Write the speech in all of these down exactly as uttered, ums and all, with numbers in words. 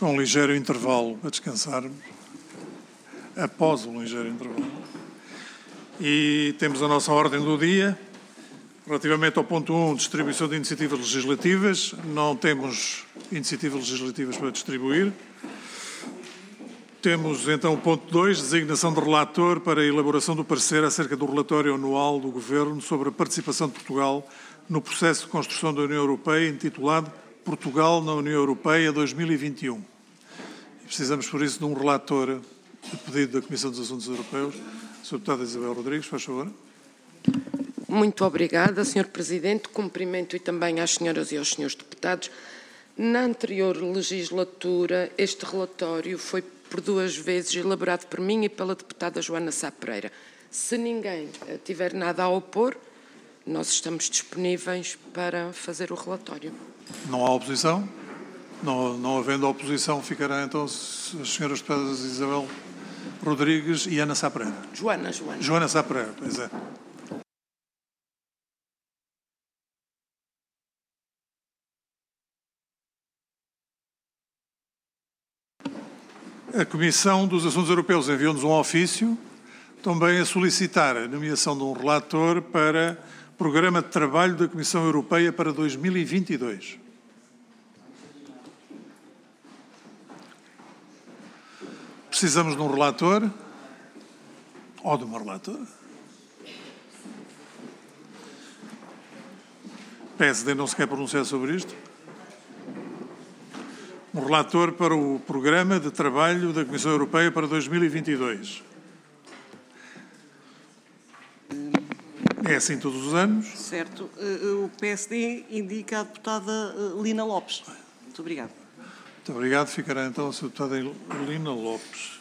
com um ligeiro intervalo a descansarmos, após um ligeiro intervalo. E temos a nossa ordem do dia. Relativamente ao ponto um, distribuição de iniciativas legislativas, não temos iniciativas legislativas para distribuir. Temos, então, o ponto dois, designação de relator para a elaboração do parecer acerca do relatório anual do Governo sobre a participação de Portugal no processo de construção da União Europeia, intitulado Portugal na União Europeia dois mil e vinte e um. E precisamos, por isso, de um relator a pedido da Comissão dos Assuntos Europeus. senhora Deputada Isabel Rodrigues, faz favor. Muito obrigada, senhor Presidente. Cumprimento e também às senhoras e aos senhores deputados. Na anterior legislatura, este relatório foi por duas vezes elaborado por mim e pela deputada Joana Sá Pereira. Se ninguém tiver nada a opor, nós estamos disponíveis para fazer o relatório. Não há oposição? Não, não havendo oposição, ficará então as senhoras deputadas Isabel Rodrigues e Ana Sá Pereira. Joana, Joana. Joana Sá Pereira, pois é. A Comissão dos Assuntos Europeus enviou-nos um ofício também a solicitar a nomeação de um relator para o Programa de Trabalho da Comissão Europeia para dois mil e vinte e dois. Precisamos de um relator ou de uma relatora. O P S D não se quer pronunciar sobre isto. Um relator para o Programa de Trabalho da Comissão Europeia para dois mil e vinte e dois. É assim todos os anos. Certo. O P S D indica a deputada Lina Lopes. Muito obrigado. Muito obrigado. Ficará então a senhora deputada Lina Lopes.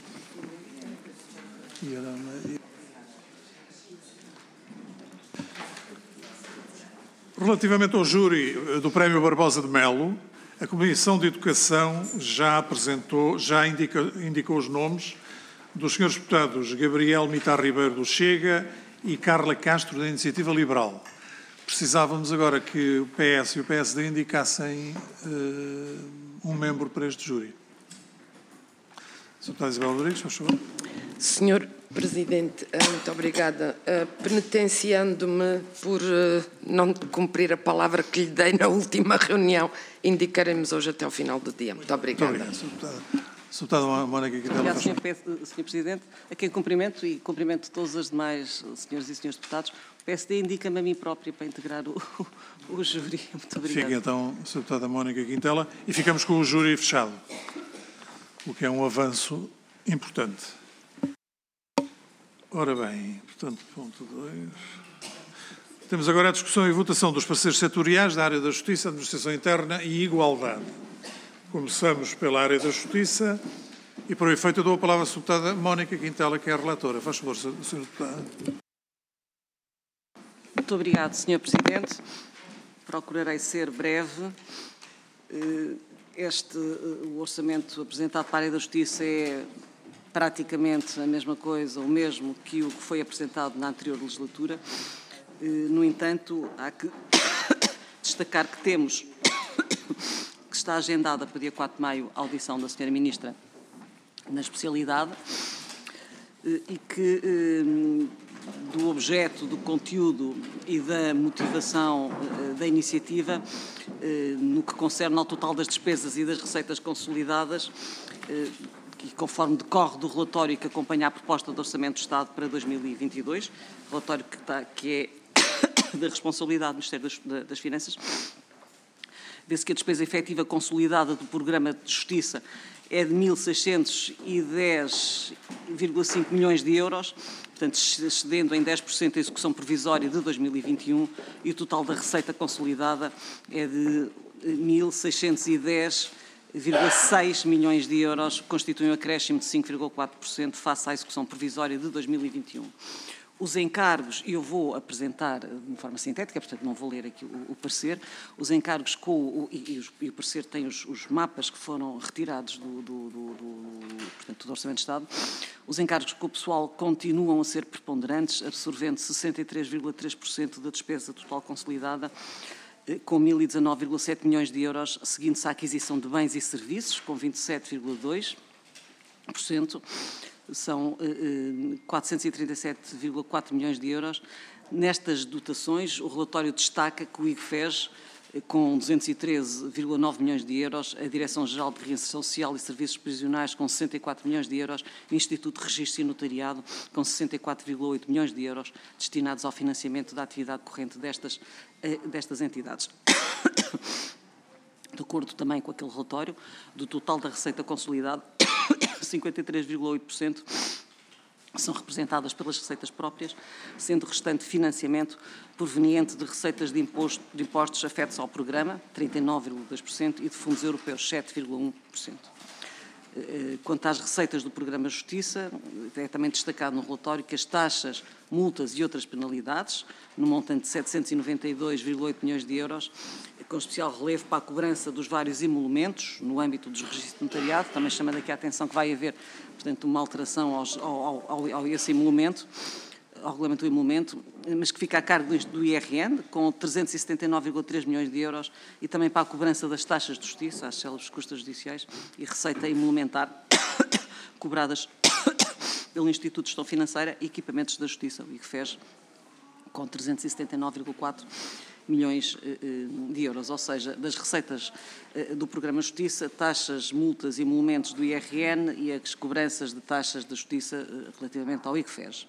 Relativamente ao júri do Prémio Barbosa de Melo, a Comissão de Educação já apresentou, já indica, indicou os nomes dos senhores deputados Gabriel Mitar Ribeiro do Chega e Carla Castro da Iniciativa Liberal. Precisávamos agora que o P S e o P S D indicassem uh, um membro para este júri. senhora Deputada Isabel Rodrigues, faz favor. senhor Presidente, muito obrigada. Penitenciando-me por não cumprir a palavra que lhe dei na última reunião, indicaremos hoje até ao final do dia. Muito obrigada. Muito obrigado, senhora Deputada. senhora Deputada Mónica Quintela. Obrigado, senhor Presidente. A quem cumprimento e cumprimento todos os demais senhores e senhores deputados. O P S D indica-me a mim própria para integrar o, o, o júri. Muito obrigado. Fica então, senhora Deputada Mónica Quintela, e ficamos com o júri fechado, o que é um avanço importante. Ora bem, portanto, ponto dois. Temos agora a discussão e votação dos parceiros setoriais da área da Justiça, Administração Interna e Igualdade. Começamos pela área da Justiça e, por efeito, eu dou a palavra à senhora Deputada Mónica Quintela, que é a relatora. Faz favor, senhora Deputada. Muito obrigado, senhor Presidente. Procurarei ser breve. Este, o orçamento apresentado para a área da Justiça é praticamente a mesma coisa, o mesmo que o que foi apresentado na anterior legislatura. No entanto, há que destacar que temos, que está agendada para dia quatro de maio, a audição da senhora Ministra na especialidade e que do objeto, do conteúdo e da motivação da iniciativa, no que concerne ao total das despesas e das receitas consolidadas, e conforme decorre do relatório que acompanha a proposta do Orçamento do Estado para dois mil e vinte e dois, relatório que, está, que é da responsabilidade do Ministério das, das Finanças, vê-se que a despesa efetiva consolidada do Programa de Justiça é de mil seiscentos e dez vírgula cinco milhões de euros, portanto, excedendo em dez por cento a execução provisória de dois mil e vinte e um, e o total da receita consolidada é de mil seiscentos e dez vírgula seis milhões de euros, que constituem um acréscimo de cinco vírgula quatro por cento face à execução provisória de dois mil e vinte e um. Os encargos, e eu vou apresentar de forma sintética, portanto não vou ler aqui o, o parecer, os encargos com o, e, e, os, e o parecer tem os, os mapas que foram retirados do, do, do, do, portanto, do Orçamento de Estado, os encargos com o pessoal continuam a ser preponderantes, absorvendo sessenta e três vírgula três por cento da despesa total consolidada, com mil e dezanove vírgula sete milhões de euros, seguindo-se a aquisição de bens e serviços, com vinte e sete vírgula dois por cento, são eh, quatrocentos e trinta e sete vírgula quatro milhões de euros. Nestas dotações, o relatório destaca que o I G F E S, com duzentos e treze vírgula nove milhões de euros, a Direção-Geral de Reinserção Social e Serviços Prisionais, com sessenta e quatro milhões de euros, o Instituto de Registro e Notariado, com sessenta e quatro vírgula oito milhões de euros, destinados ao financiamento da atividade corrente destas, destas entidades. De acordo também com aquele relatório, do total da receita consolidada, cinquenta e três vírgula oito por cento são representadas pelas receitas próprias, sendo o restante financiamento proveniente de receitas de, imposto, de impostos afetos ao programa, trinta e nove vírgula dois por cento, e de fundos europeus, sete vírgula um por cento. Quanto às receitas do Programa Justiça, é também destacado no relatório que as taxas, multas e outras penalidades, no montante de setecentos e noventa e dois vírgula oito milhões de euros, com especial relevo para a cobrança dos vários emolumentos no âmbito dos registros de notariado, também chamando aqui a atenção que vai haver, portanto, uma alteração aos, ao, ao, ao esse emolumento, ao regulamento do emolumento, mas que fica a cargo do I R N, com trezentos e setenta e nove vírgula três milhões de euros, e também para a cobrança das taxas de justiça, às célebres custas judiciais, e receita emolumentar cobradas pelo Instituto de Gestão Financeira e Equipamentos da Justiça, o I G F E S, com trezentos e setenta e nove vírgula quatro milhões de euros, ou seja, das receitas do Programa Justiça, taxas, multas e emolumentos do I R N e as cobranças de taxas da Justiça relativamente ao I G F E S.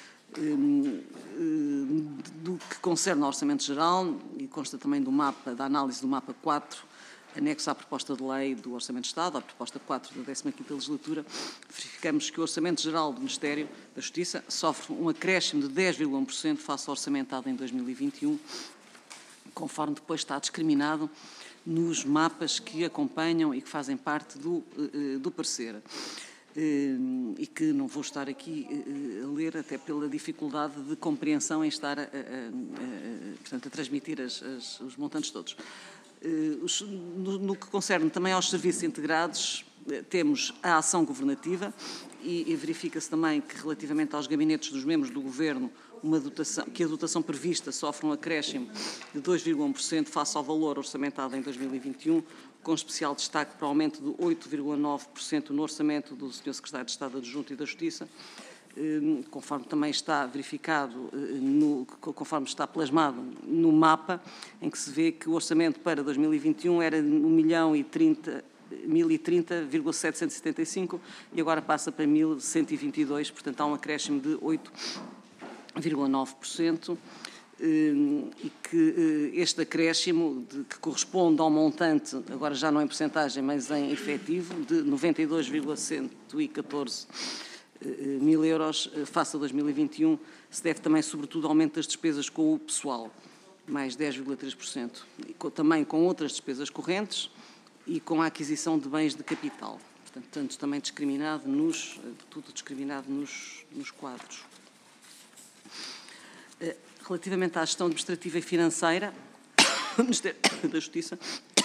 Do que concerne ao Orçamento Geral, e consta também do mapa, da análise do mapa quatro, anexo à proposta de lei do Orçamento de Estado, à proposta quatro da décima quinta legislatura, verificamos que o Orçamento Geral do Ministério da Justiça sofre um acréscimo de dez vírgula um por cento face ao orçamentado em dois mil e vinte e um, conforme depois está discriminado nos mapas que acompanham e que fazem parte do, do parecer. E que não vou estar aqui a ler, até pela dificuldade de compreensão em estar a, a, a, portanto, a transmitir as, as, os montantes todos. No, no que concerne também aos serviços integrados, temos a ação governativa e, e verifica-se também que, relativamente aos gabinetes dos membros do Governo, uma dotação, que a dotação prevista sofre um acréscimo de dois vírgula um por cento face ao valor orçamentado em dois mil e vinte e um, com especial destaque para o aumento de oito vírgula nove por cento no orçamento do senhor Secretário de Estado Adjunto e da Justiça, conforme também está verificado, no, conforme está plasmado no mapa, em que se vê que o orçamento para dois mil e vinte e um era um milhão e trinta mil e trinta vírgula setecentos e setenta e cinco e agora passa para mil cento e vinte e dois, portanto há um acréscimo de oito vírgula nove por cento. E que este acréscimo, de, que corresponde ao montante, agora já não em porcentagem, mas em efetivo, de noventa e dois vírgula cento e catorze mil euros face a dois mil e vinte e um, se deve também, sobretudo, ao aumento das despesas com o pessoal, mais dez vírgula três por cento, e com, também com outras despesas correntes e com a aquisição de bens de capital. Portanto, tanto também discriminado nos, tudo discriminado nos, nos quadros. Relativamente à gestão administrativa e financeira do Ministério da Justiça,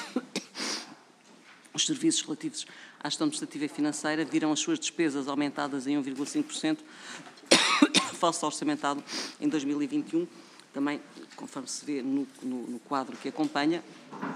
os serviços relativos à gestão administrativa e financeira viram as suas despesas aumentadas em um vírgula cinco por cento face ao orçamentado em dois mil e vinte e um, também, conforme se vê no, no, no quadro que acompanha.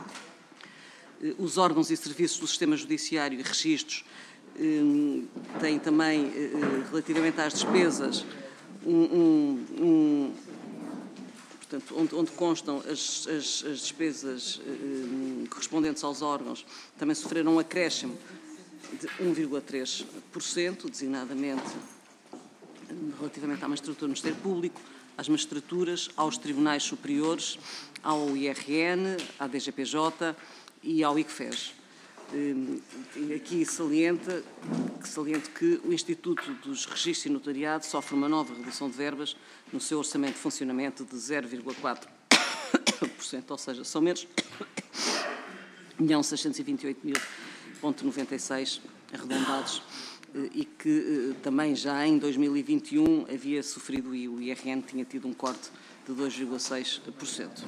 Os órgãos e serviços do sistema judiciário e registros têm também, relativamente às despesas, um, um, um Portanto, onde, onde constam as, as, as despesas eh, correspondentes aos órgãos, também sofreram um acréscimo de um vírgula três por cento, designadamente relativamente à magistratura do Ministério Público, às magistraturas, aos tribunais superiores, ao I R N, à D G P J e ao I C F E S. Eh, aqui salienta, saliento que o Instituto dos Registros e Notariado sofre uma nova redução de verbas no seu orçamento de funcionamento de zero vírgula quatro por cento, ou seja, são menos um milhão seiscentos e vinte e oito mil vírgula noventa e seis arredondados, e que também já em dois mil e vinte e um havia sofrido, e o I R N tinha tido um corte de dois vírgula seis por cento.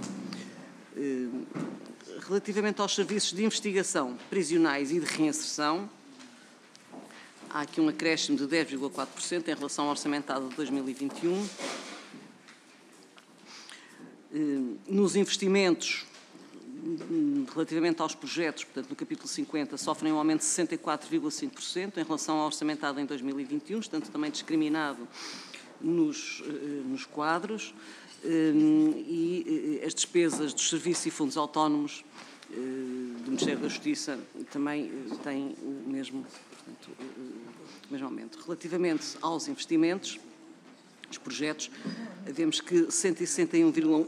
Relativamente aos serviços de investigação prisionais e de reinserção, há aqui um acréscimo de dez vírgula quatro por cento em relação ao orçamentado de dois mil e vinte e um. Nos investimentos relativamente aos projetos, portanto, no capítulo cinquenta, sofrem um aumento de sessenta e quatro vírgula cinco por cento em relação ao orçamentado em dois mil e vinte e um, portanto, também discriminado nos, nos quadros, e as despesas dos serviços e fundos autónomos do Ministério da Justiça também têm o mesmo, portanto, o mesmo aumento. Relativamente aos investimentos, os projetos, vemos que cento e sessenta e um vírgula um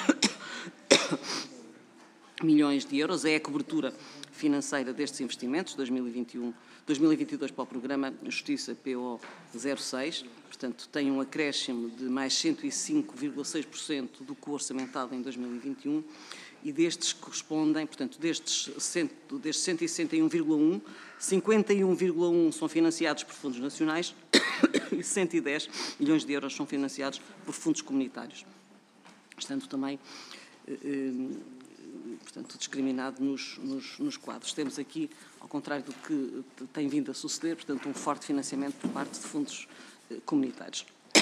milhões de euros é a cobertura financeira destes investimentos, dois mil e vinte e um, dois mil e vinte e dois para o programa Justiça P O zero seis, portanto tem um acréscimo de mais cento e cinco vírgula seis por cento do que o orçamentado em dois mil e vinte e um, e destes correspondem, portanto, destes, destes cento e sessenta e um vírgula um, cinquenta e um vírgula um são financiados por fundos nacionais e cento e dez milhões de euros são financiados por fundos comunitários. Portanto, também, eh, portanto, discriminado nos, nos, nos quadros. Temos aqui, ao contrário do que tem vindo a suceder, portanto, um forte financiamento por parte de fundos eh, comunitários.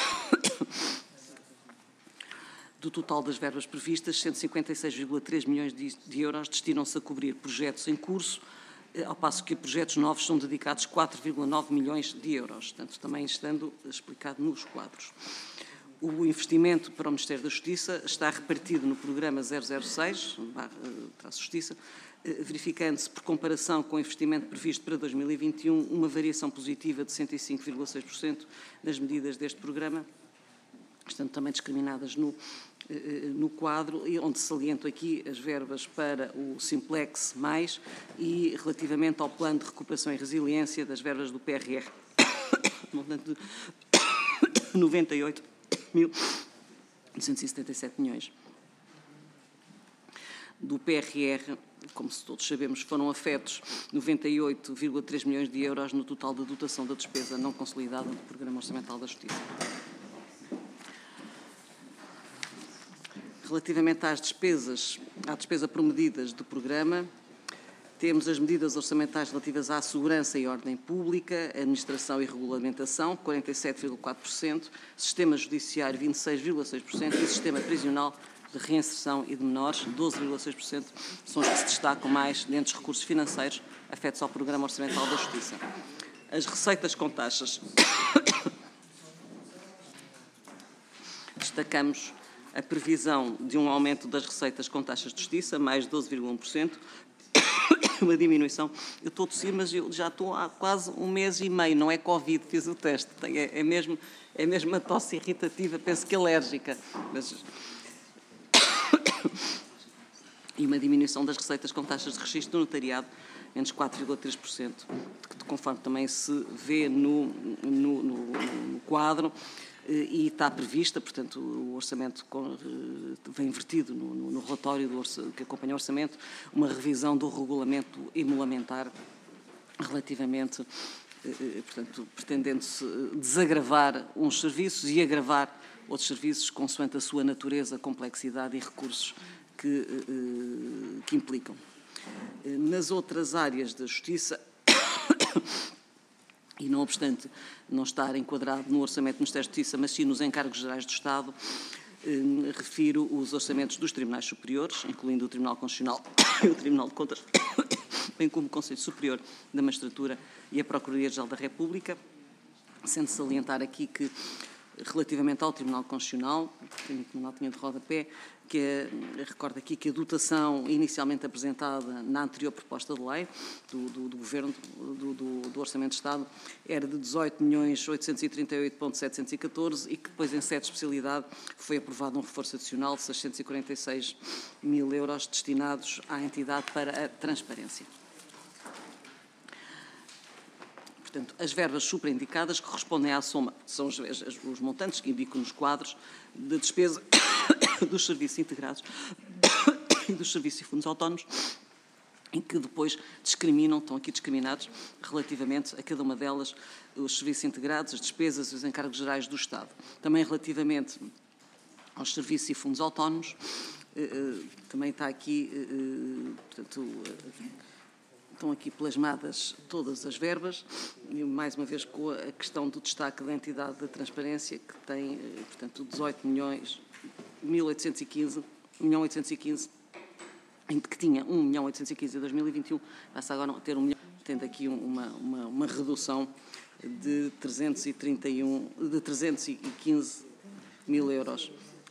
Do total das verbas previstas, cento e cinquenta e seis vírgula três milhões de, de euros destinam-se a cobrir projetos em curso, eh, ao passo que a projetos novos são dedicados quatro vírgula nove milhões de euros, portanto, também estando explicado nos quadros. O investimento para o Ministério da Justiça está repartido no programa zero zero seis, traço Justiça, verificando-se, por comparação com o investimento previsto para dois mil e vinte e um, uma variação positiva de cento e cinco vírgula seis por cento nas medidas deste programa, estando também discriminadas no, no quadro, onde saliento aqui as verbas para o Simplex mais e relativamente ao Plano de Recuperação e Resiliência das verbas do P R R, montante de noventa e oito mil duzentos e setenta e sete milhões. Do P R R, como todos sabemos, foram afetos noventa e oito vírgula três milhões de euros no total da dotação da despesa não consolidada do Programa Orçamental da Justiça. Relativamente às despesas, à despesa por medidas do programa, temos as medidas orçamentais relativas à segurança e ordem pública, administração e regulamentação, quarenta e sete vírgula quatro por cento, sistema judiciário, vinte e seis vírgula seis por cento e sistema prisional de reinserção e de menores, doze vírgula seis por cento, são os que se destacam mais dentre os recursos financeiros afetos ao Programa Orçamental da Justiça. As receitas com taxas. Destacamos a previsão de um aumento das receitas com taxas de justiça, mais doze vírgula um por cento, uma diminuição. Eu estou a tossir, mas eu já estou há quase um mês e meio, não é Covid, fiz o teste, é, é, mesmo, é mesmo uma tosse irritativa, penso que alérgica. Mas... E uma diminuição das receitas com taxas de registro do notariado, menos quatro vírgula três por cento, conforme também se vê no, no, no, no quadro. E está prevista, portanto, o orçamento com, vem invertido no, no, no relatório do orça, que acompanha o orçamento, uma revisão do regulamento emolamentar relativamente, eh, portanto, pretendendo-se desagravar uns serviços e agravar outros serviços consoante a sua natureza, complexidade e recursos que, eh, que implicam. Nas outras áreas da Justiça, e não obstante não estar enquadrado no orçamento do Ministério da Justiça, mas sim nos encargos gerais do Estado, eh, refiro os orçamentos dos Tribunais Superiores, incluindo o Tribunal Constitucional e o Tribunal de Contas, bem como o Conselho Superior da Magistratura e a Procuradoria-Geral da República, sendo salientar aqui que, relativamente ao Tribunal Constitucional, que não tinha de rodapé, que é, recordo aqui que a dotação inicialmente apresentada na anterior proposta de lei do, do, do Governo, do, do, do Orçamento de Estado, era de dezoito milhões oitocentos e trinta e oito mil setecentos e catorze e que depois, em sede de especialidade, foi aprovado um reforço adicional de seiscentos e quarenta e seis mil euros destinados à entidade para a transparência. Portanto, as verbas superindicadas correspondem à soma, são os, os montantes que indicam nos quadros, de despesa dos serviços integrados e dos serviços e fundos autónomos, em que depois discriminam, estão aqui discriminados, relativamente a cada uma delas, os serviços integrados, as despesas e os encargos gerais do Estado. Também relativamente aos serviços e fundos autónomos, também está aqui, portanto, estão aqui plasmadas todas as verbas, e mais uma vez com a questão do destaque da entidade da transparência, que tem, portanto, dezoito milhões, mil oitocentos e quinze, um milhão oitocentos e quinze que tinha um milhão oitocentos e quinze em dois mil e vinte e um, passa agora a ter um milhão, tendo aqui uma, uma, uma redução de trezentos e trinta e um, de trezentos e quinze mil euros.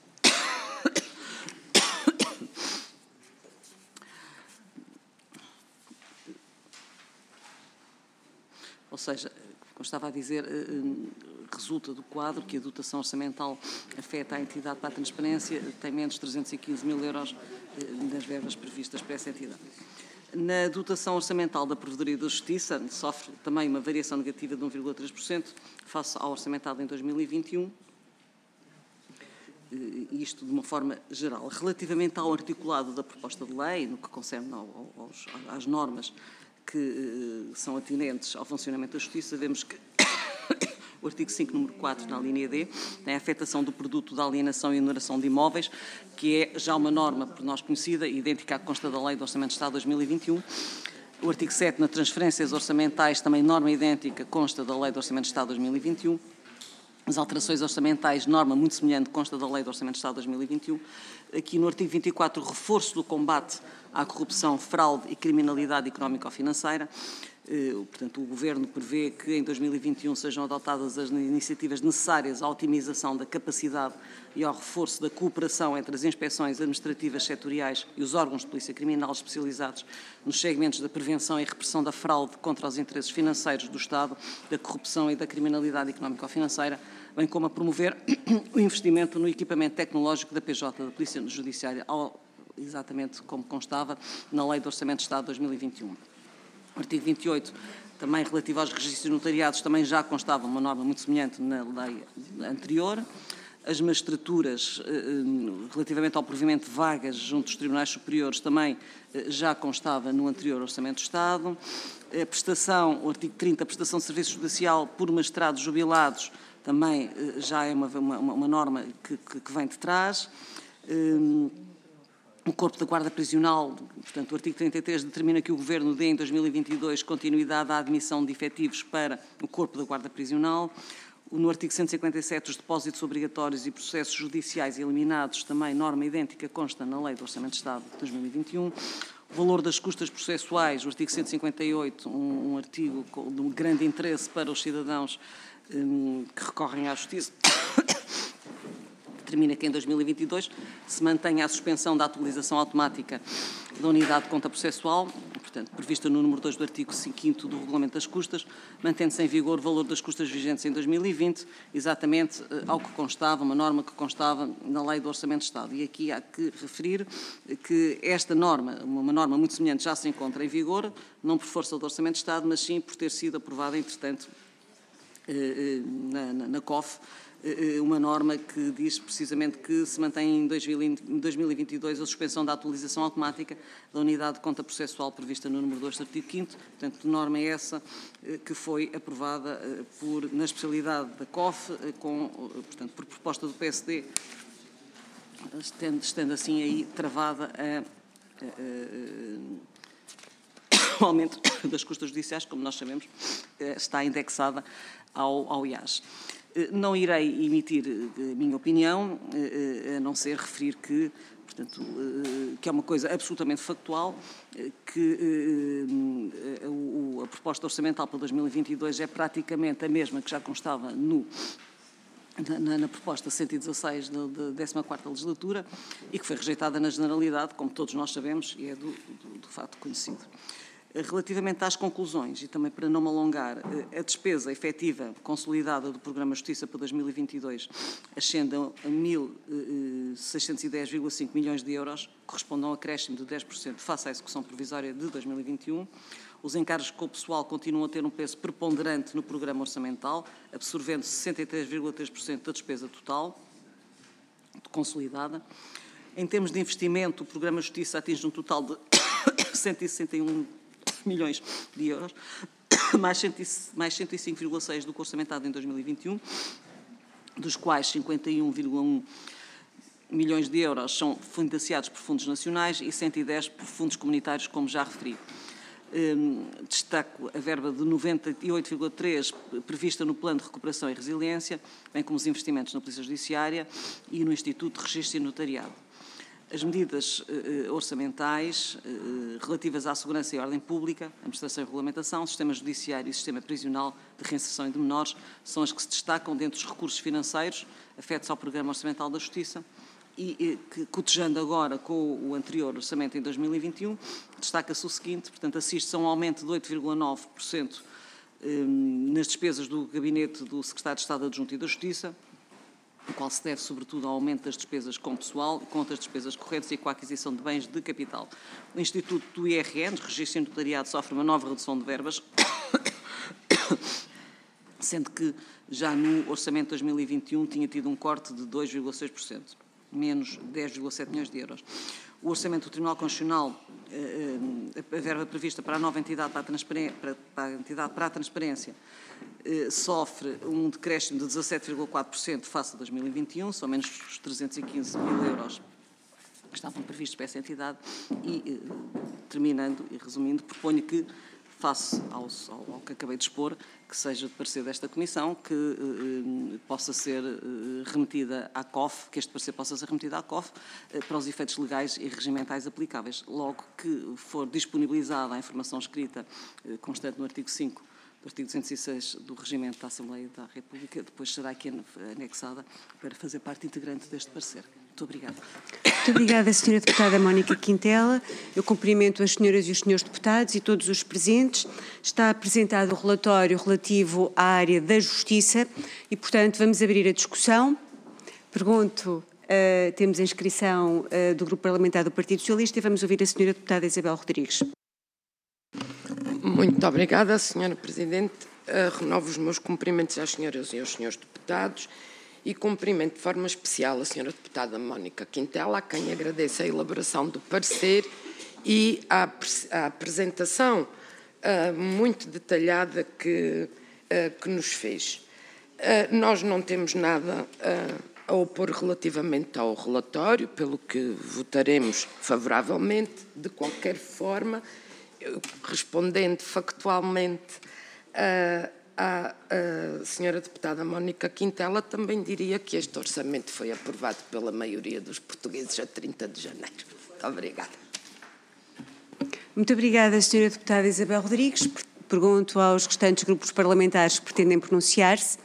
Ou seja, como estava a dizer, resulta do quadro que a dotação orçamental afeta a entidade para a transparência, tem menos trezentos e quinze mil euros nas verbas previstas para essa entidade. Na dotação orçamental da Provedoria da Justiça, sofre também uma variação negativa de um vírgula três por cento, face ao orçamentado em dois mil e vinte e um, isto de uma forma geral. Relativamente ao articulado da proposta de lei, no que concerne aos, às normas que são atinentes ao funcionamento da Justiça, vemos que o artigo cinco, número quatro, na linha D, tem a afetação do produto da alienação e oneração de imóveis, que é já uma norma por nós conhecida e idêntica à que consta da Lei do Orçamento de Estado de dois mil e vinte e um. O artigo sete, na transferências orçamentais, também norma idêntica, consta da Lei do Orçamento de Estado de dois mil e vinte e um. As alterações orçamentais, norma muito semelhante, consta da Lei do Orçamento de Estado de dois mil e vinte e um. Aqui no artigo vinte e quatro, o reforço do combate à corrupção, fraude e criminalidade económico-financeira. Portanto, o Governo prevê que em dois mil e vinte e um sejam adotadas as iniciativas necessárias à otimização da capacidade e ao reforço da cooperação entre as inspeções administrativas setoriais e os órgãos de polícia criminal especializados nos segmentos da prevenção e repressão da fraude contra os interesses financeiros do Estado, da corrupção e da criminalidade económico-financeira, bem como a promover o investimento no equipamento tecnológico da P J, da Polícia Judiciária, exatamente como constava na Lei do Orçamento de Estado de dois mil e vinte e um. O artigo vinte e oito, também relativo aos registros notariados, também já constava uma norma muito semelhante na lei anterior. As magistraturas, relativamente ao provimento de vagas junto dos tribunais superiores, também já constava no anterior Orçamento de Estado. A prestação, o artigo trinta, a prestação de serviço judicial por magistrados jubilados, também já é uma, uma, uma norma que, que, que vem de trás. O Corpo da Guarda Prisional, portanto, o artigo trinta e três determina que o Governo dê em dois mil e vinte e dois continuidade à admissão de efetivos para o Corpo da Guarda Prisional. No artigo cento e cinquenta e sete, os depósitos obrigatórios e processos judiciais eliminados, também norma idêntica, consta na Lei do Orçamento de Estado de dois mil e vinte e um. O valor das custas processuais, o artigo cento e cinquenta e oito, um, um artigo de um grande interesse para os cidadãos um, que recorrem à Justiça, determina que em dois mil e vinte e dois se mantenha a suspensão da atualização automática da unidade de conta processual, portanto, prevista no número dois do artigo quinto do Regulamento das Custas, mantendo-se em vigor o valor das custas vigentes em dois mil e vinte, exatamente ao que constava, uma norma que constava na Lei do Orçamento de Estado. E aqui há que referir que esta norma, uma norma muito semelhante, já se encontra em vigor, não por força do Orçamento de Estado, mas sim por ter sido aprovada, entretanto, na, na, na C O F, uma norma que diz precisamente que se mantém em dois mil e vinte e dois a suspensão da atualização automática da unidade de conta processual prevista no número dois do artigo quinto. Portanto, norma é essa que foi aprovada por, na especialidade da C O F, com, portanto, por proposta do P S D, estando, estando assim aí travada a, a, a, o aumento das custas judiciais, como nós sabemos, está indexada ao, ao I A S. Não irei emitir a minha opinião, a não ser referir que, portanto, que é uma coisa absolutamente factual, que a proposta orçamental para dois mil e vinte e dois é praticamente a mesma que já constava no, na, na proposta cento e dezasseis da décima quarta legislatura e que foi rejeitada na generalidade, como todos nós sabemos, e é do, do, do fato conhecido. Relativamente às conclusões, e também para não me alongar, a despesa efetiva consolidada do Programa Justiça para dois mil e vinte e dois ascende a mil seiscentos e dez vírgula cinco milhões de euros, corresponde a um acréscimo de dez por cento face à execução provisória de dois mil e vinte e um. Os encargos com o pessoal continuam a ter um peso preponderante no programa orçamental, absorvendo sessenta e três vírgula três por cento da despesa total consolidada. Em termos de investimento, o Programa Justiça atinge um total de cento e sessenta e um milhões de euros, mais cento e cinco vírgula seis do que orçamentado em dois mil e vinte e um, dos quais cinquenta e um vírgula um milhões de euros são financiados por fundos nacionais e cento e dez por fundos comunitários, como já referi. Um, destaco a verba de noventa e oito vírgula três prevista no Plano de Recuperação e Resiliência, bem como os investimentos na Polícia Judiciária e no Instituto de Registro e Notariado. as medidas uh, orçamentais uh, relativas à segurança e ordem pública, administração e regulamentação, sistema judiciário e sistema prisional de reinserção de menores são as que se destacam dentro dos recursos financeiros afetos ao Programa Orçamental da Justiça e, e que, cotejando agora com o anterior orçamento em dois mil e vinte e um, destaca-se o seguinte, portanto, assiste-se a um aumento de oito vírgula nove por cento um, nas despesas do Gabinete do Secretário de Estado Adjunto e da Justiça, o qual se deve, sobretudo, ao aumento das despesas com pessoal, com as despesas correntes e com a aquisição de bens de capital. O Instituto do I R N, Registro de Notariado, sofre uma nova redução de verbas, sendo que já no orçamento de dois mil e vinte e um tinha tido um corte de dois vírgula seis por cento, menos dez vírgula sete milhões de euros. O orçamento do Tribunal Constitucional, a verba prevista para a nova entidade para a transparência, para a, entidade para a transparência sofre um decréscimo de dezassete vírgula quatro por cento face a dois mil e vinte e um, são menos os trezentos e quinze mil euros que estavam previstos para essa entidade e, terminando e resumindo, proponho que, face ao, ao, ao que acabei de expor, que seja de parecer desta Comissão, que eh, possa ser eh, remetida à C O F, que este parecer possa ser remetido à C O F, eh, para os efeitos legais e regimentais aplicáveis. Logo que for disponibilizada a informação escrita eh, constante no artigo cinco do artigo duzentos e seis do Regimento da Assembleia da República, depois será aqui anexada para fazer parte integrante deste parecer. Muito obrigada. Muito obrigada, senhora Deputada Mónica Quintela. Eu cumprimento as senhoras e os senhores deputados e todos os presentes. Está apresentado o relatório relativo à área da Justiça e, portanto, vamos abrir a discussão. Pergunto, uh, temos a inscrição uh, do Grupo Parlamentar do Partido Socialista e vamos ouvir a senhora Deputada Isabel Rodrigues. Muito obrigada, senhora Presidente. Uh, renovo os meus cumprimentos às senhoras e aos senhores deputados e cumprimento de forma especial a senhora Deputada Mónica Quintela, a quem agradeço a elaboração do parecer e a, a apresentação uh, muito detalhada que, uh, que nos fez. Uh, nós não temos nada uh, a opor relativamente ao relatório, pelo que votaremos favoravelmente, de qualquer forma, respondendo factualmente uh, à, à senhora Deputada Mónica Quintela, também diria que este orçamento foi aprovado pela maioria dos portugueses a trinta de janeiro. Muito obrigada. Muito obrigada, senhora Deputada Isabel Rodrigues. Pergunto aos restantes grupos parlamentares que pretendem pronunciar-se.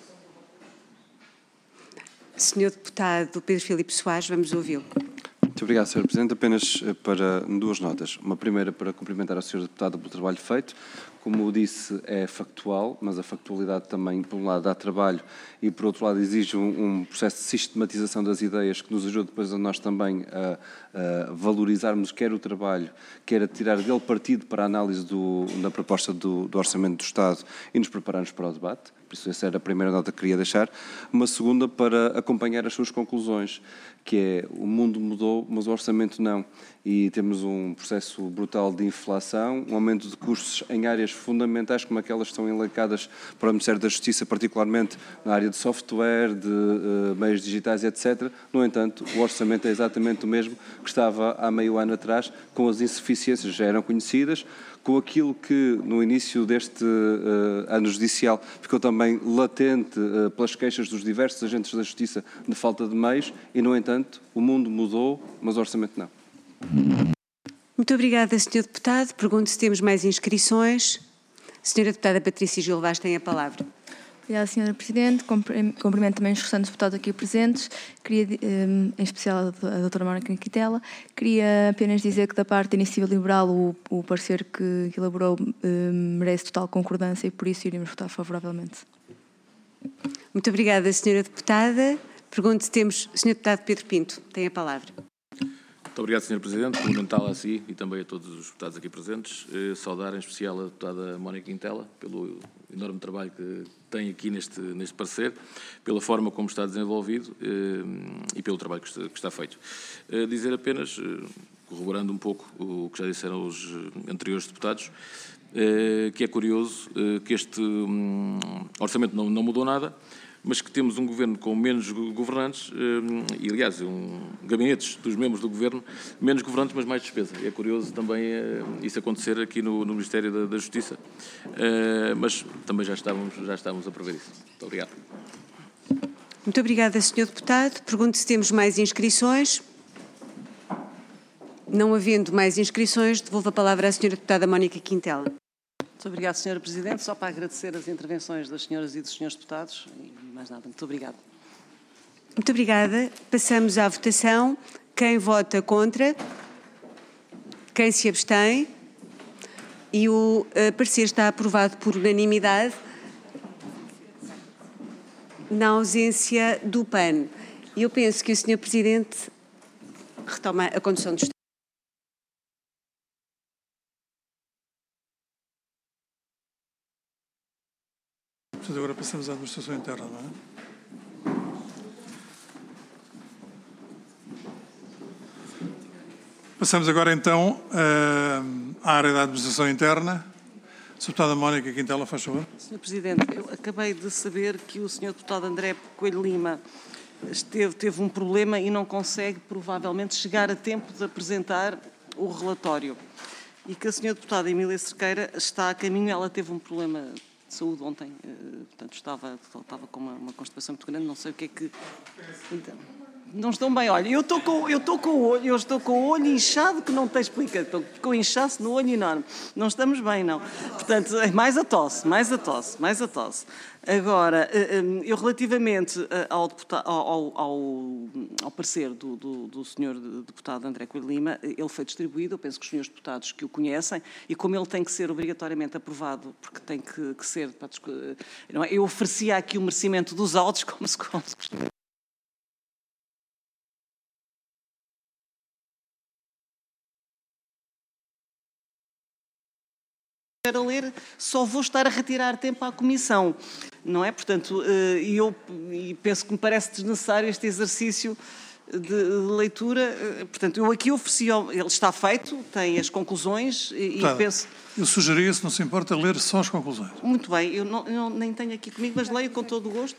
senhor Deputado Pedro Filipe Soares, vamos ouvi-lo. Muito obrigado, senhor Presidente. Apenas para duas notas. Uma primeira para cumprimentar a senhora Deputada pelo trabalho feito. Como disse, é factual, mas a factualidade também, por um lado, dá trabalho e, por outro lado, exige um, um processo de sistematização das ideias que nos ajude depois a nós também a, a valorizarmos quer o trabalho, quer a tirar dele partido para a análise do, da proposta do, do Orçamento do Estado e nos prepararmos para o debate. Por isso, essa era a primeira nota que queria deixar. Uma segunda para acompanhar as suas conclusões, que é o mundo mudou, mas o orçamento não. E temos um processo brutal de inflação, um aumento de custos em áreas fundamentais como aquelas que estão elencadas para o Ministério da Justiça, particularmente na área de software, de uh, meios digitais, etcétera. No entanto, o orçamento é exatamente o mesmo que estava há meio ano atrás, com as insuficiências já eram conhecidas, com aquilo que no início deste uh, ano judicial ficou também latente uh, pelas queixas dos diversos agentes da Justiça de falta de meios e, no entanto, o mundo mudou, mas o orçamento não. Muito obrigada, senhor Deputado. Pergunto se temos mais inscrições. senhora Deputada Patrícia Gil Vaz tem a palavra. Obrigada, senhora Presidente. Cumprimento também os restantes deputados aqui presentes, queria, em especial a doutora Mónica Quintela. Queria apenas dizer que, da parte da Iniciativa Liberal, o, o parecer que elaborou merece total concordância e, por isso, iremos votar favoravelmente. Muito obrigada, senhora Deputada. Pergunto se temos... senhor Deputado Pedro Pinto tem a palavra. Muito obrigado, senhor Presidente. Cumprimentá-la a si e também a todos os deputados aqui presentes. Eh, saudar em especial a deputada Mónica Quintela pelo enorme trabalho que tem aqui neste, neste parecer, pela forma como está desenvolvido eh, e pelo trabalho que está, que está feito. Eh, dizer apenas, eh, corroborando um pouco o que já disseram os anteriores deputados, eh, que é curioso eh, que este um, orçamento não, não mudou nada, mas que temos um governo com menos governantes e, aliás, um, gabinetes dos membros do governo menos governantes, mas mais despesa. É curioso também isso acontecer aqui no, no Ministério da, da Justiça, mas também já estávamos, já estávamos a prever isso. Muito obrigado. Muito obrigada, senhor Deputado. Pergunto se temos mais inscrições. Não havendo mais inscrições, devolvo a palavra à senhora deputada Mónica Quintela. Muito obrigada, senhora Presidente. Só para agradecer as intervenções das senhoras e dos senhores deputados e mais nada. Muito obrigada. Muito obrigada. Passamos à votação. Quem vota contra? Quem se abstém? E o uh, parecer está aprovado por unanimidade, na ausência do P A N. E eu penso que o senhor Presidente retoma a condução do Estado. Portanto, agora passamos à administração interna, não é? Passamos agora, então, à área da administração interna. senhora Deputada Mónica Quintela, faz favor. senhor Presidente, eu acabei de saber que o senhor Deputado André Coelho Lima esteve, teve um problema e não consegue, provavelmente, chegar a tempo de apresentar o relatório. E que a senhora Deputada Emília Cerqueira está a caminho, ela teve um problema de saúde ontem, portanto, estava, estava com uma, uma constipação muito grande, não sei o que é que... Então, não estão bem. Olha, eu estou com, eu estou com o olho, eu estou com o olho inchado que não te explica. Estou com inchaço no olho enorme. Não estamos bem, não. Portanto, mais a tosse, mais a tosse, mais a tosse. Agora, eu relativamente ao, deputado, ao, ao, ao parecer do, do, do senhor deputado André Coelho Lima, ele foi distribuído, eu penso que os senhores deputados que o conhecem, e como ele tem que ser obrigatoriamente aprovado, porque tem que, que ser... Não é? Eu oferecia aqui o merecimento dos autos, como se... Como se a ler, só vou estar a retirar tempo à comissão, não é? Portanto, e eu e penso que me parece desnecessário este exercício de, de leitura. Portanto, eu aqui ofereci, ele está feito, tem as conclusões e, tá, e penso... Eu sugeria, se não se importa, ler só as conclusões. Muito bem, eu, não, eu nem tenho aqui comigo, mas leio com todo o gosto.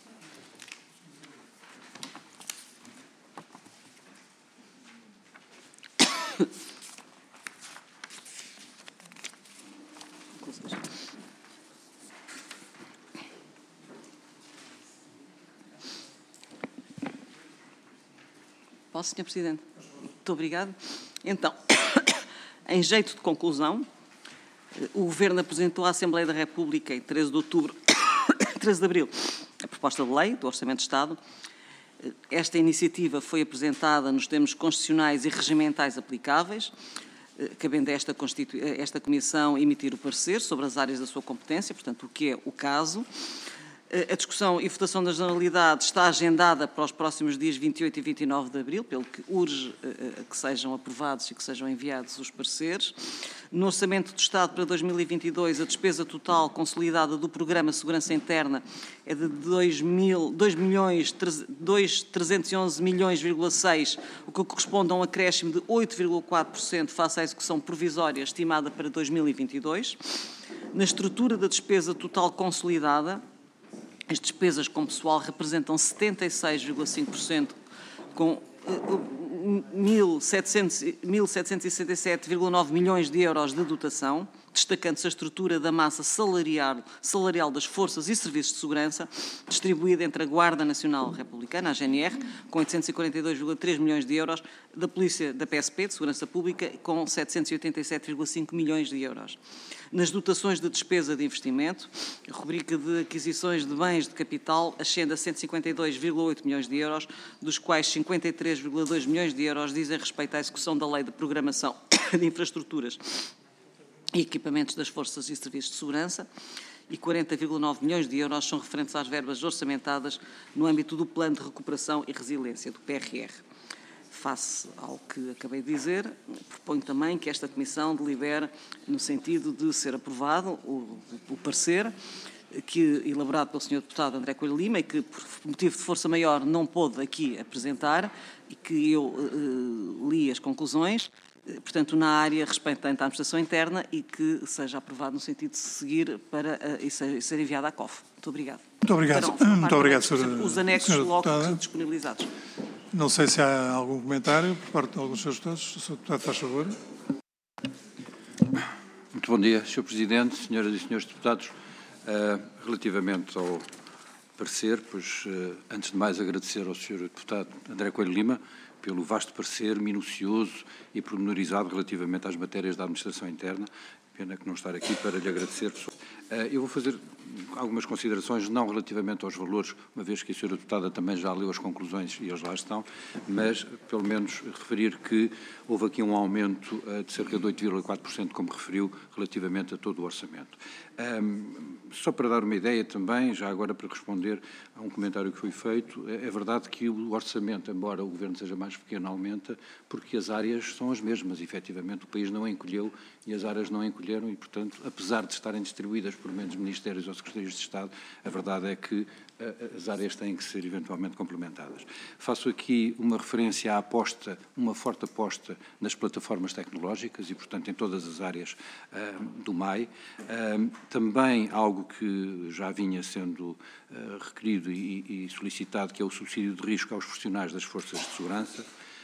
Posso, senhor Presidente? Muito obrigado. Então, em jeito de conclusão, o Governo apresentou à Assembleia da República, em treze de outubro, treze de abril, a proposta de lei do Orçamento de Estado. Esta iniciativa foi apresentada nos termos constitucionais e regimentais aplicáveis, cabendo a esta, esta Comissão emitir o parecer sobre as áreas da sua competência, portanto, o que é o caso. A discussão e votação da generalidade está agendada para os próximos dias vinte e oito e vinte e nove de abril, pelo que urge que sejam aprovados e que sejam enviados os pareceres. No Orçamento do Estado para dois mil e vinte e dois, a despesa total consolidada do Programa Segurança Interna é de dois milhões trezentos e onze milhões, seis, o que corresponde a um acréscimo de oito vírgula quatro por cento face à execução provisória estimada para dois mil e vinte e dois. Na estrutura da despesa total consolidada, as despesas com pessoal representam setenta e seis vírgula cinco por cento, com mil setecentos e sessenta e sete vírgula nove milhões de euros de dotação, destacando-se a estrutura da massa salarial, salarial das forças e serviços de segurança, distribuída entre a Guarda Nacional Republicana, a G N R, com oitocentos e quarenta e dois vírgula três milhões de euros, da Polícia da P S P, de Segurança Pública, com setecentos e oitenta e sete vírgula cinco milhões de euros. Nas dotações de despesa de investimento, a rubrica de aquisições de bens de capital ascende a cento e cinquenta e dois vírgula oito milhões de euros, dos quais cinquenta e três vírgula dois milhões de euros dizem respeito à execução da Lei de Programação de Infraestruturas e Equipamentos das Forças e Serviços de Segurança, e quarenta vírgula nove milhões de euros são referentes às verbas orçamentadas no âmbito do Plano de Recuperação e Resiliência, do P R R. Face ao que acabei de dizer, proponho também que esta Comissão delibere no sentido de ser aprovado o, o parecer que, elaborado pelo senhor Deputado André Coelho Lima e que, por motivo de força maior, não pôde aqui apresentar e que eu uh, li as conclusões, portanto, na área respeitante à administração interna e que seja aprovado no sentido de seguir para uh, e ser, ser enviado à C O F. Muito obrigado. Muito obrigado. Então, Muito obrigado, senhora. Os anexos logo disponibilizados. Não sei se há algum comentário por parte de alguns senhores deputados. O senhor Deputado, faz favor. Muito bom dia, senhor Presidente, senhoras e senhores deputados. Uh, relativamente ao parecer, pois, uh, antes de mais, agradecer ao senhor Deputado André Coelho Lima pelo vasto parecer minucioso e pormenorizado relativamente às matérias da administração interna. Pena que não estar aqui para lhe agradecer. Eu vou fazer algumas considerações, não relativamente aos valores, uma vez que a senhora deputada também já leu as conclusões e eles lá estão, mas pelo menos referir que houve aqui um aumento de cerca de oito vírgula quatro por cento, como referiu, relativamente a todo o orçamento. Um, só para dar uma ideia também, já agora para responder a um comentário que foi feito, é, é verdade que o orçamento, embora o Governo seja mais pequeno, aumenta, porque as áreas são as mesmas, efetivamente, o país não encolheu e as áreas não encolheram e, portanto, apesar de estarem distribuídas por menos ministérios ou secretarias de Estado, a verdade é que as áreas têm que ser eventualmente complementadas. Faço aqui uma referência à aposta, uma forte aposta nas plataformas tecnológicas e, portanto, em todas as áreas uh, do M A I. Uh, também algo que já vinha sendo uh, requerido e, e solicitado, que é o subsídio de risco aos profissionais das forças de segurança.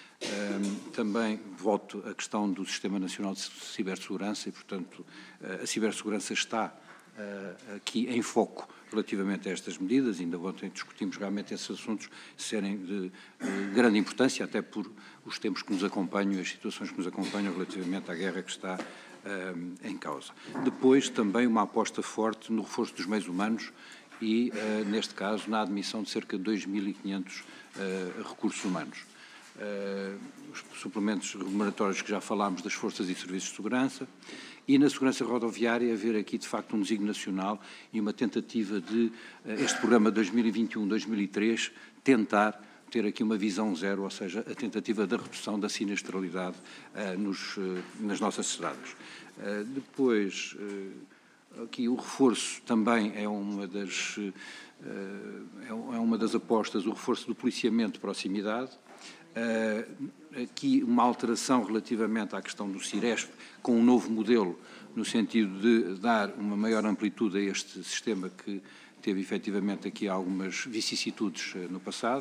Uh, também volto à questão do Sistema Nacional de Cibersegurança e, portanto, uh, a cibersegurança está uh, aqui em foco relativamente a estas medidas. Ainda ontem discutimos realmente esses assuntos serem de, de grande importância, até por os tempos que nos acompanham e as situações que nos acompanham relativamente à guerra que está uh, em causa. Depois, também uma aposta forte no reforço dos meios humanos e, uh, neste caso, na admissão de cerca de dois mil e quinhentos uh, recursos humanos. Uh, os suplementos remuneratórios que já falámos das forças e serviços de segurança e na segurança rodoviária haver aqui de facto um desígnio nacional e uma tentativa de uh, este programa dois mil e vinte e um a dois mil e três tentar ter aqui uma visão zero, ou seja, a tentativa da redução da sinistralidade uh, nos, uh, nas nossas cidades. Uh, depois, uh, aqui o reforço também é uma das, uh, é uma das apostas, o reforço do policiamento de proximidade. Uh, aqui uma alteração relativamente à questão do Ciresp, com um novo modelo, no sentido de dar uma maior amplitude a este sistema que teve efetivamente aqui algumas vicissitudes uh, no passado.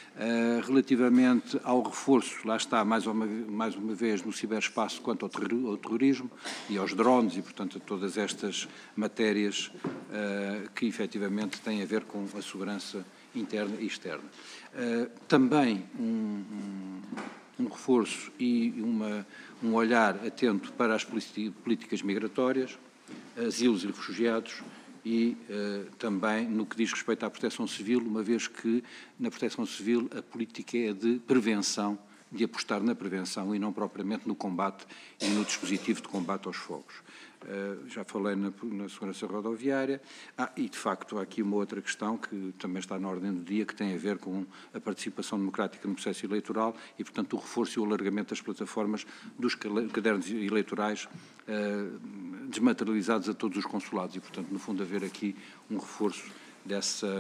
Uh, relativamente ao reforço, lá está, mais uma, mais uma vez, no ciberespaço quanto ao, terror, ao terrorismo e aos drones e, portanto, a todas estas matérias uh, que efetivamente têm a ver com a segurança interna e externa. Uh, também um, um, um reforço e uma, um olhar atento para as políticas migratórias, asilos e refugiados e uh, também no que diz respeito à proteção civil, uma vez que na proteção civil a política é de prevenção, de apostar na prevenção e não propriamente no combate e no dispositivo de combate aos fogos. Uh, já falei na, na segurança rodoviária. Ah, e, de facto, há aqui uma outra questão que também está na ordem do dia, que tem a ver com a participação democrática no processo eleitoral e, portanto, o reforço e o alargamento das plataformas dos cadernos eleitorais uh, desmaterializados a todos os consulados e, portanto, no fundo, haver aqui um reforço dessa,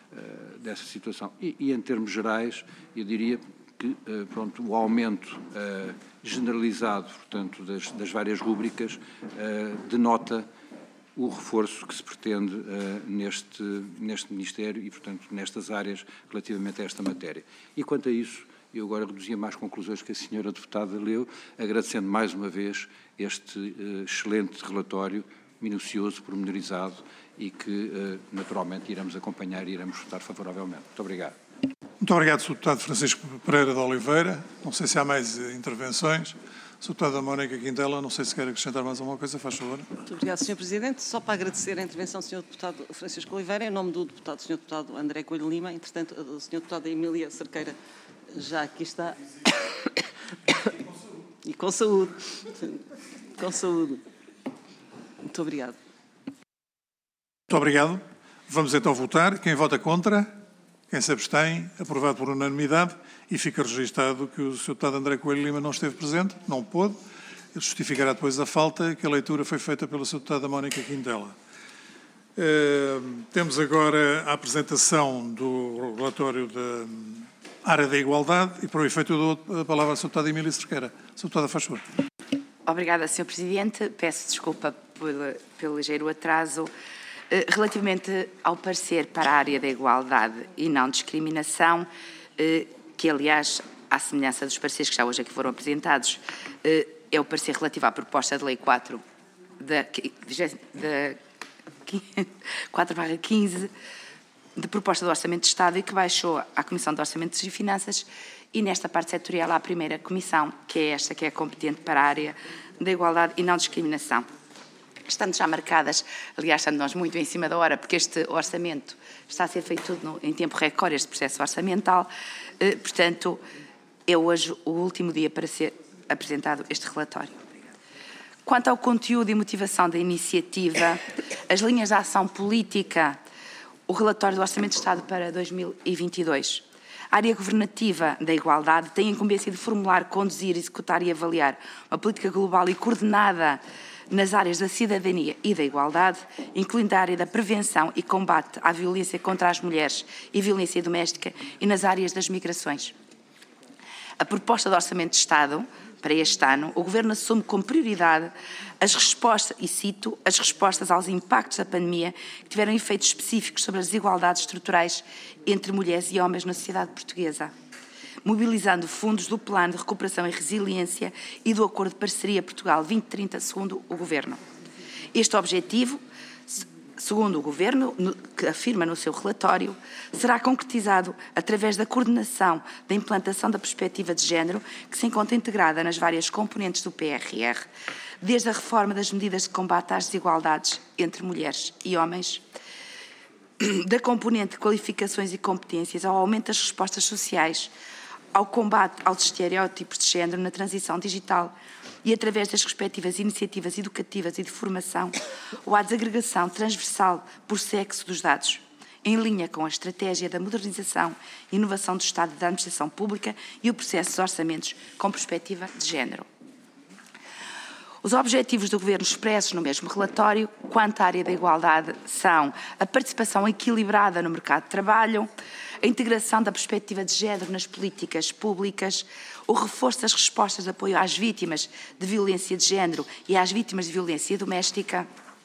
uh, dessa situação. E, e, em termos gerais, eu diria que pronto, o aumento uh, generalizado, portanto, das, das várias rúbricas uh, denota o reforço que se pretende uh, neste, neste Ministério e, portanto, nestas áreas relativamente a esta matéria. E quanto a isso, eu agora reduzia mais conclusões que a senhora deputada leu, agradecendo mais uma vez este uh, excelente relatório, minucioso, pormenorizado e que, uh, naturalmente, iremos acompanhar e iremos votar favoravelmente. Muito obrigado. Muito obrigado, senhor Deputado Francisco Pereira de Oliveira. Não sei se há mais intervenções. senhor Deputada Mónica Quintela, não sei se quer acrescentar mais alguma coisa, faz favor. Muito obrigado, senhor Presidente. Só para agradecer a intervenção do senhor Deputado Francisco Oliveira, em nome do deputado, senhor Deputado André Coelho Lima. Entretanto, a senhora Deputada Emília Cerqueira já aqui está. E com saúde. Com saúde. Muito obrigado. Muito obrigado. Vamos então votar. Quem vota contra? Quem se abstém? Aprovado por unanimidade e fica registado que o senhor Deputado André Coelho Lima não esteve presente, não pôde. Ele justificará depois a falta, que a leitura foi feita pela senhora Deputada Mónica Quintela. Uh, temos agora a apresentação do relatório da área da igualdade e, para o efeito, eu dou a palavra à senhora Deputada Emília Cerqueira. senhora Deputada, faz favor. Obrigada, senhor Presidente. Peço desculpa pelo, pelo ligeiro atraso. Relativamente ao parecer para a área da igualdade e não discriminação, que, aliás, à semelhança dos pareceres que já hoje aqui foram apresentados, é o parecer relativo à proposta de lei quatro barra quinze de proposta do Orçamento de Estado e que baixou à Comissão de Orçamentos e Finanças e nesta parte setorial há a primeira comissão, que é esta que é competente para a área da igualdade e não discriminação. Estando já marcadas, aliás, estando nós muito em cima da hora, porque este orçamento está a ser feito tudo no, em tempo recorde, este processo orçamental, eh, portanto, é hoje o último dia para ser apresentado este relatório. Quanto ao conteúdo e motivação da iniciativa, as linhas de ação política, o relatório do Orçamento de Estado para dois mil e vinte e dois. A área governativa da igualdade tem a incumbência de formular, conduzir, executar e avaliar uma política global e coordenada nas áreas da cidadania e da igualdade, incluindo a área da prevenção e combate à violência contra as mulheres e violência doméstica e nas áreas das migrações. A proposta de Orçamento de Estado para este ano, o Governo assume como prioridade as respostas, e cito, as respostas aos impactos da pandemia que tiveram efeitos específicos sobre as desigualdades estruturais entre mulheres e homens na sociedade portuguesa, mobilizando fundos do Plano de Recuperação e Resiliência e do Acordo de Parceria Portugal vinte trinta, segundo o Governo. Este objetivo, segundo o Governo, que afirma no seu relatório, será concretizado através da coordenação da implantação da perspectiva de género, que se encontra integrada nas várias componentes do P R R, desde a reforma das medidas de combate às desigualdades entre mulheres e homens, da componente de qualificações e competências ao aumento das respostas sociais, ao combate aos estereótipos de género na transição digital e através das respectivas iniciativas educativas e de formação, ou à desagregação transversal por sexo dos dados, em linha com a estratégia da modernização e inovação do Estado da Administração Pública e o processo de orçamentos com perspectiva de género. Os objetivos do Governo expressos no mesmo relatório, quanto à área da igualdade, são a participação equilibrada no mercado de trabalho, a integração da perspectiva de género nas políticas públicas, o reforço das respostas de apoio às vítimas de violência de género e às vítimas de violência doméstica,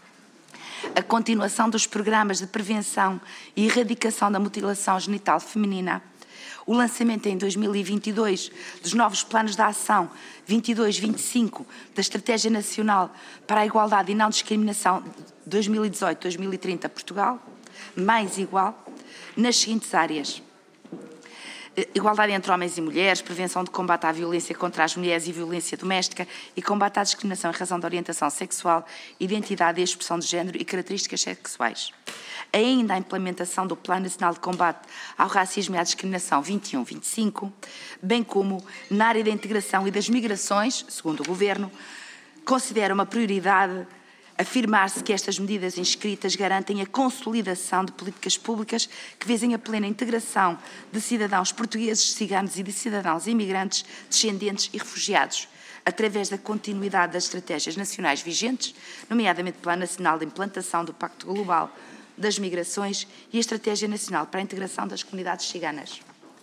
a continuação dos programas de prevenção e erradicação da mutilação genital feminina, o lançamento em dois mil e vinte e dois dos novos planos de ação vinte e dois vinte e cinco da Estratégia Nacional para a Igualdade e Não Discriminação dois mil e dezoito a dois mil e trinta Portugal, mais igual, nas seguintes áreas: igualdade entre homens e mulheres, prevenção de combate à violência contra as mulheres e violência doméstica e combate à discriminação em razão de orientação sexual, identidade e expressão de género e características sexuais. Ainda a implementação do Plano Nacional de Combate ao Racismo e à Discriminação vinte e um vinte e cinco, bem como na área da integração e das migrações, segundo o Governo, considera uma prioridade afirmar-se que estas medidas inscritas garantem a consolidação de políticas públicas que visem a plena integração de cidadãos portugueses, ciganos e de cidadãos imigrantes, descendentes e refugiados, através da continuidade das estratégias nacionais vigentes, nomeadamente o Plano Nacional de Implantação do Pacto Global das Migrações e a Estratégia Nacional para a Integração das Comunidades Ciganas.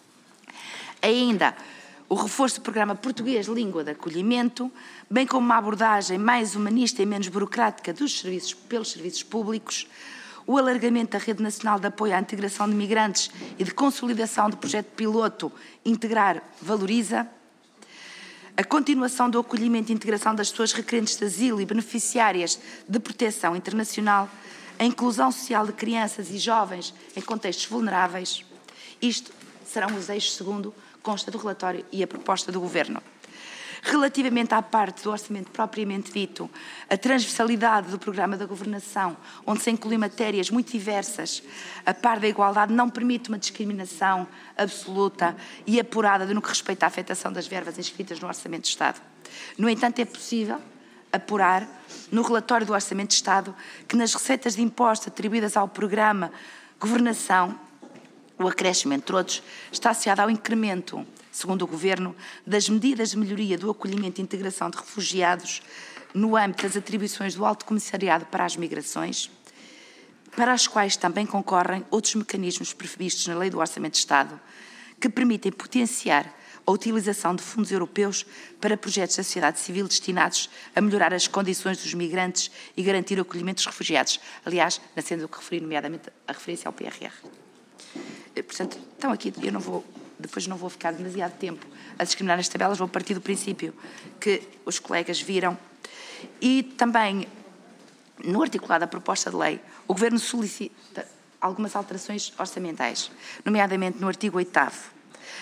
Ainda o reforço do programa Português Língua de Acolhimento, bem como uma abordagem mais humanista e menos burocrática dos serviços, pelos serviços públicos, o alargamento da Rede Nacional de Apoio à Integração de Migrantes e de consolidação do projeto piloto Integrar Valoriza, a continuação do acolhimento e integração das pessoas requerentes de asilo e beneficiárias de proteção internacional, a inclusão social de crianças e jovens em contextos vulneráveis. Isto serão os eixos segundo consta do relatório e a proposta do Governo. Relativamente à parte do orçamento propriamente dito, a transversalidade do programa da governação, onde se incluem matérias muito diversas, a par da igualdade, não permite uma discriminação absoluta e apurada no que respeita à afetação das verbas inscritas no Orçamento de Estado. No entanto, é possível apurar no relatório do Orçamento de Estado que nas receitas de impostos atribuídas ao programa Governação, o acréscimo, entre outros, está associado ao incremento, segundo o Governo, das medidas de melhoria do acolhimento e integração de refugiados no âmbito das atribuições do Alto Comissariado para as Migrações, para as quais também concorrem outros mecanismos previstos na Lei do Orçamento de Estado, que permitem potenciar a utilização de fundos europeus para projetos da sociedade civil destinados a melhorar as condições dos migrantes e garantir o acolhimento dos refugiados. Aliás, na sendo o que referi, nomeadamente a referência ao P R R. Portanto, estão aqui, eu não vou, depois não vou ficar demasiado tempo a discriminar nas tabelas, vou partir do princípio que os colegas viram. E também, no articulado da proposta de lei, o Governo solicita algumas alterações orçamentais, nomeadamente no artigo oitavo,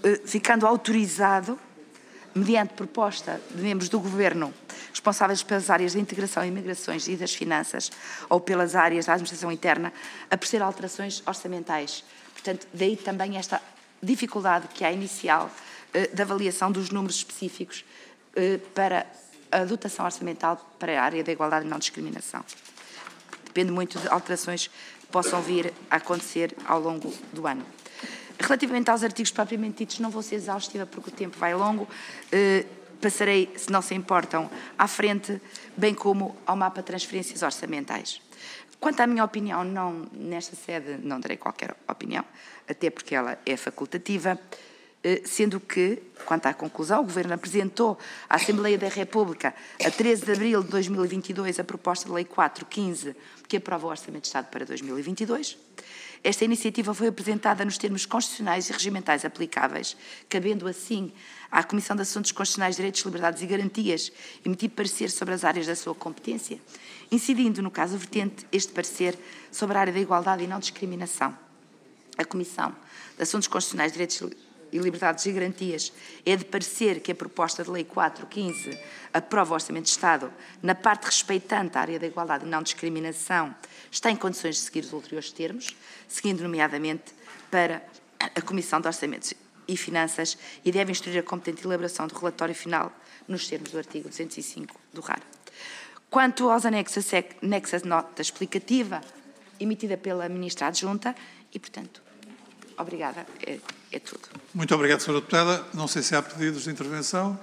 ficando autorizado, mediante proposta de membros do Governo responsáveis pelas áreas de integração e migrações e das finanças, ou pelas áreas da administração interna, a proceder a alterações orçamentais. Portanto, daí também esta dificuldade que há inicial eh, da avaliação dos números específicos eh, para a dotação orçamental para a área da igualdade e não discriminação. Depende muito de alterações que possam vir a acontecer ao longo do ano. Relativamente aos artigos propriamente ditos, não vou ser exaustiva porque o tempo vai longo, eh, passarei, se não se importam, à frente, bem como ao mapa de transferências orçamentais. Quanto à minha opinião, não, nesta sede não darei qualquer opinião, até porque ela é facultativa, eh, sendo que, quanto à conclusão, o Governo apresentou à Assembleia da República, a treze de abril de dois mil e vinte e dois, a proposta de Lei quatro quinze, que aprova o Orçamento de Estado para dois mil e vinte e dois. Esta iniciativa foi apresentada nos termos constitucionais e regimentais aplicáveis, cabendo assim à Comissão de Assuntos Constitucionais, Direitos, Liberdades e Garantias emitir parecer sobre as áreas da sua competência, incidindo, no caso vertente, este parecer sobre a área da igualdade e não discriminação. A Comissão de Assuntos Constitucionais, Direitos e Liberdades e Garantias é de parecer que a proposta de Lei quatro quinze aprova o Orçamento de Estado na parte respeitante à área da igualdade e não discriminação, está em condições de seguir os ulteriores termos, seguindo nomeadamente para a Comissão de Orçamentos e Finanças e deve instruir a competente elaboração do relatório final nos termos do artigo duzentos e cinco do R A R. Quanto aos anexos, anexos nota explicativa emitida pela Ministra Adjunta e, portanto, obrigada, é, é tudo. Muito obrigado, senhora Deputada. Não sei se há pedidos de intervenção.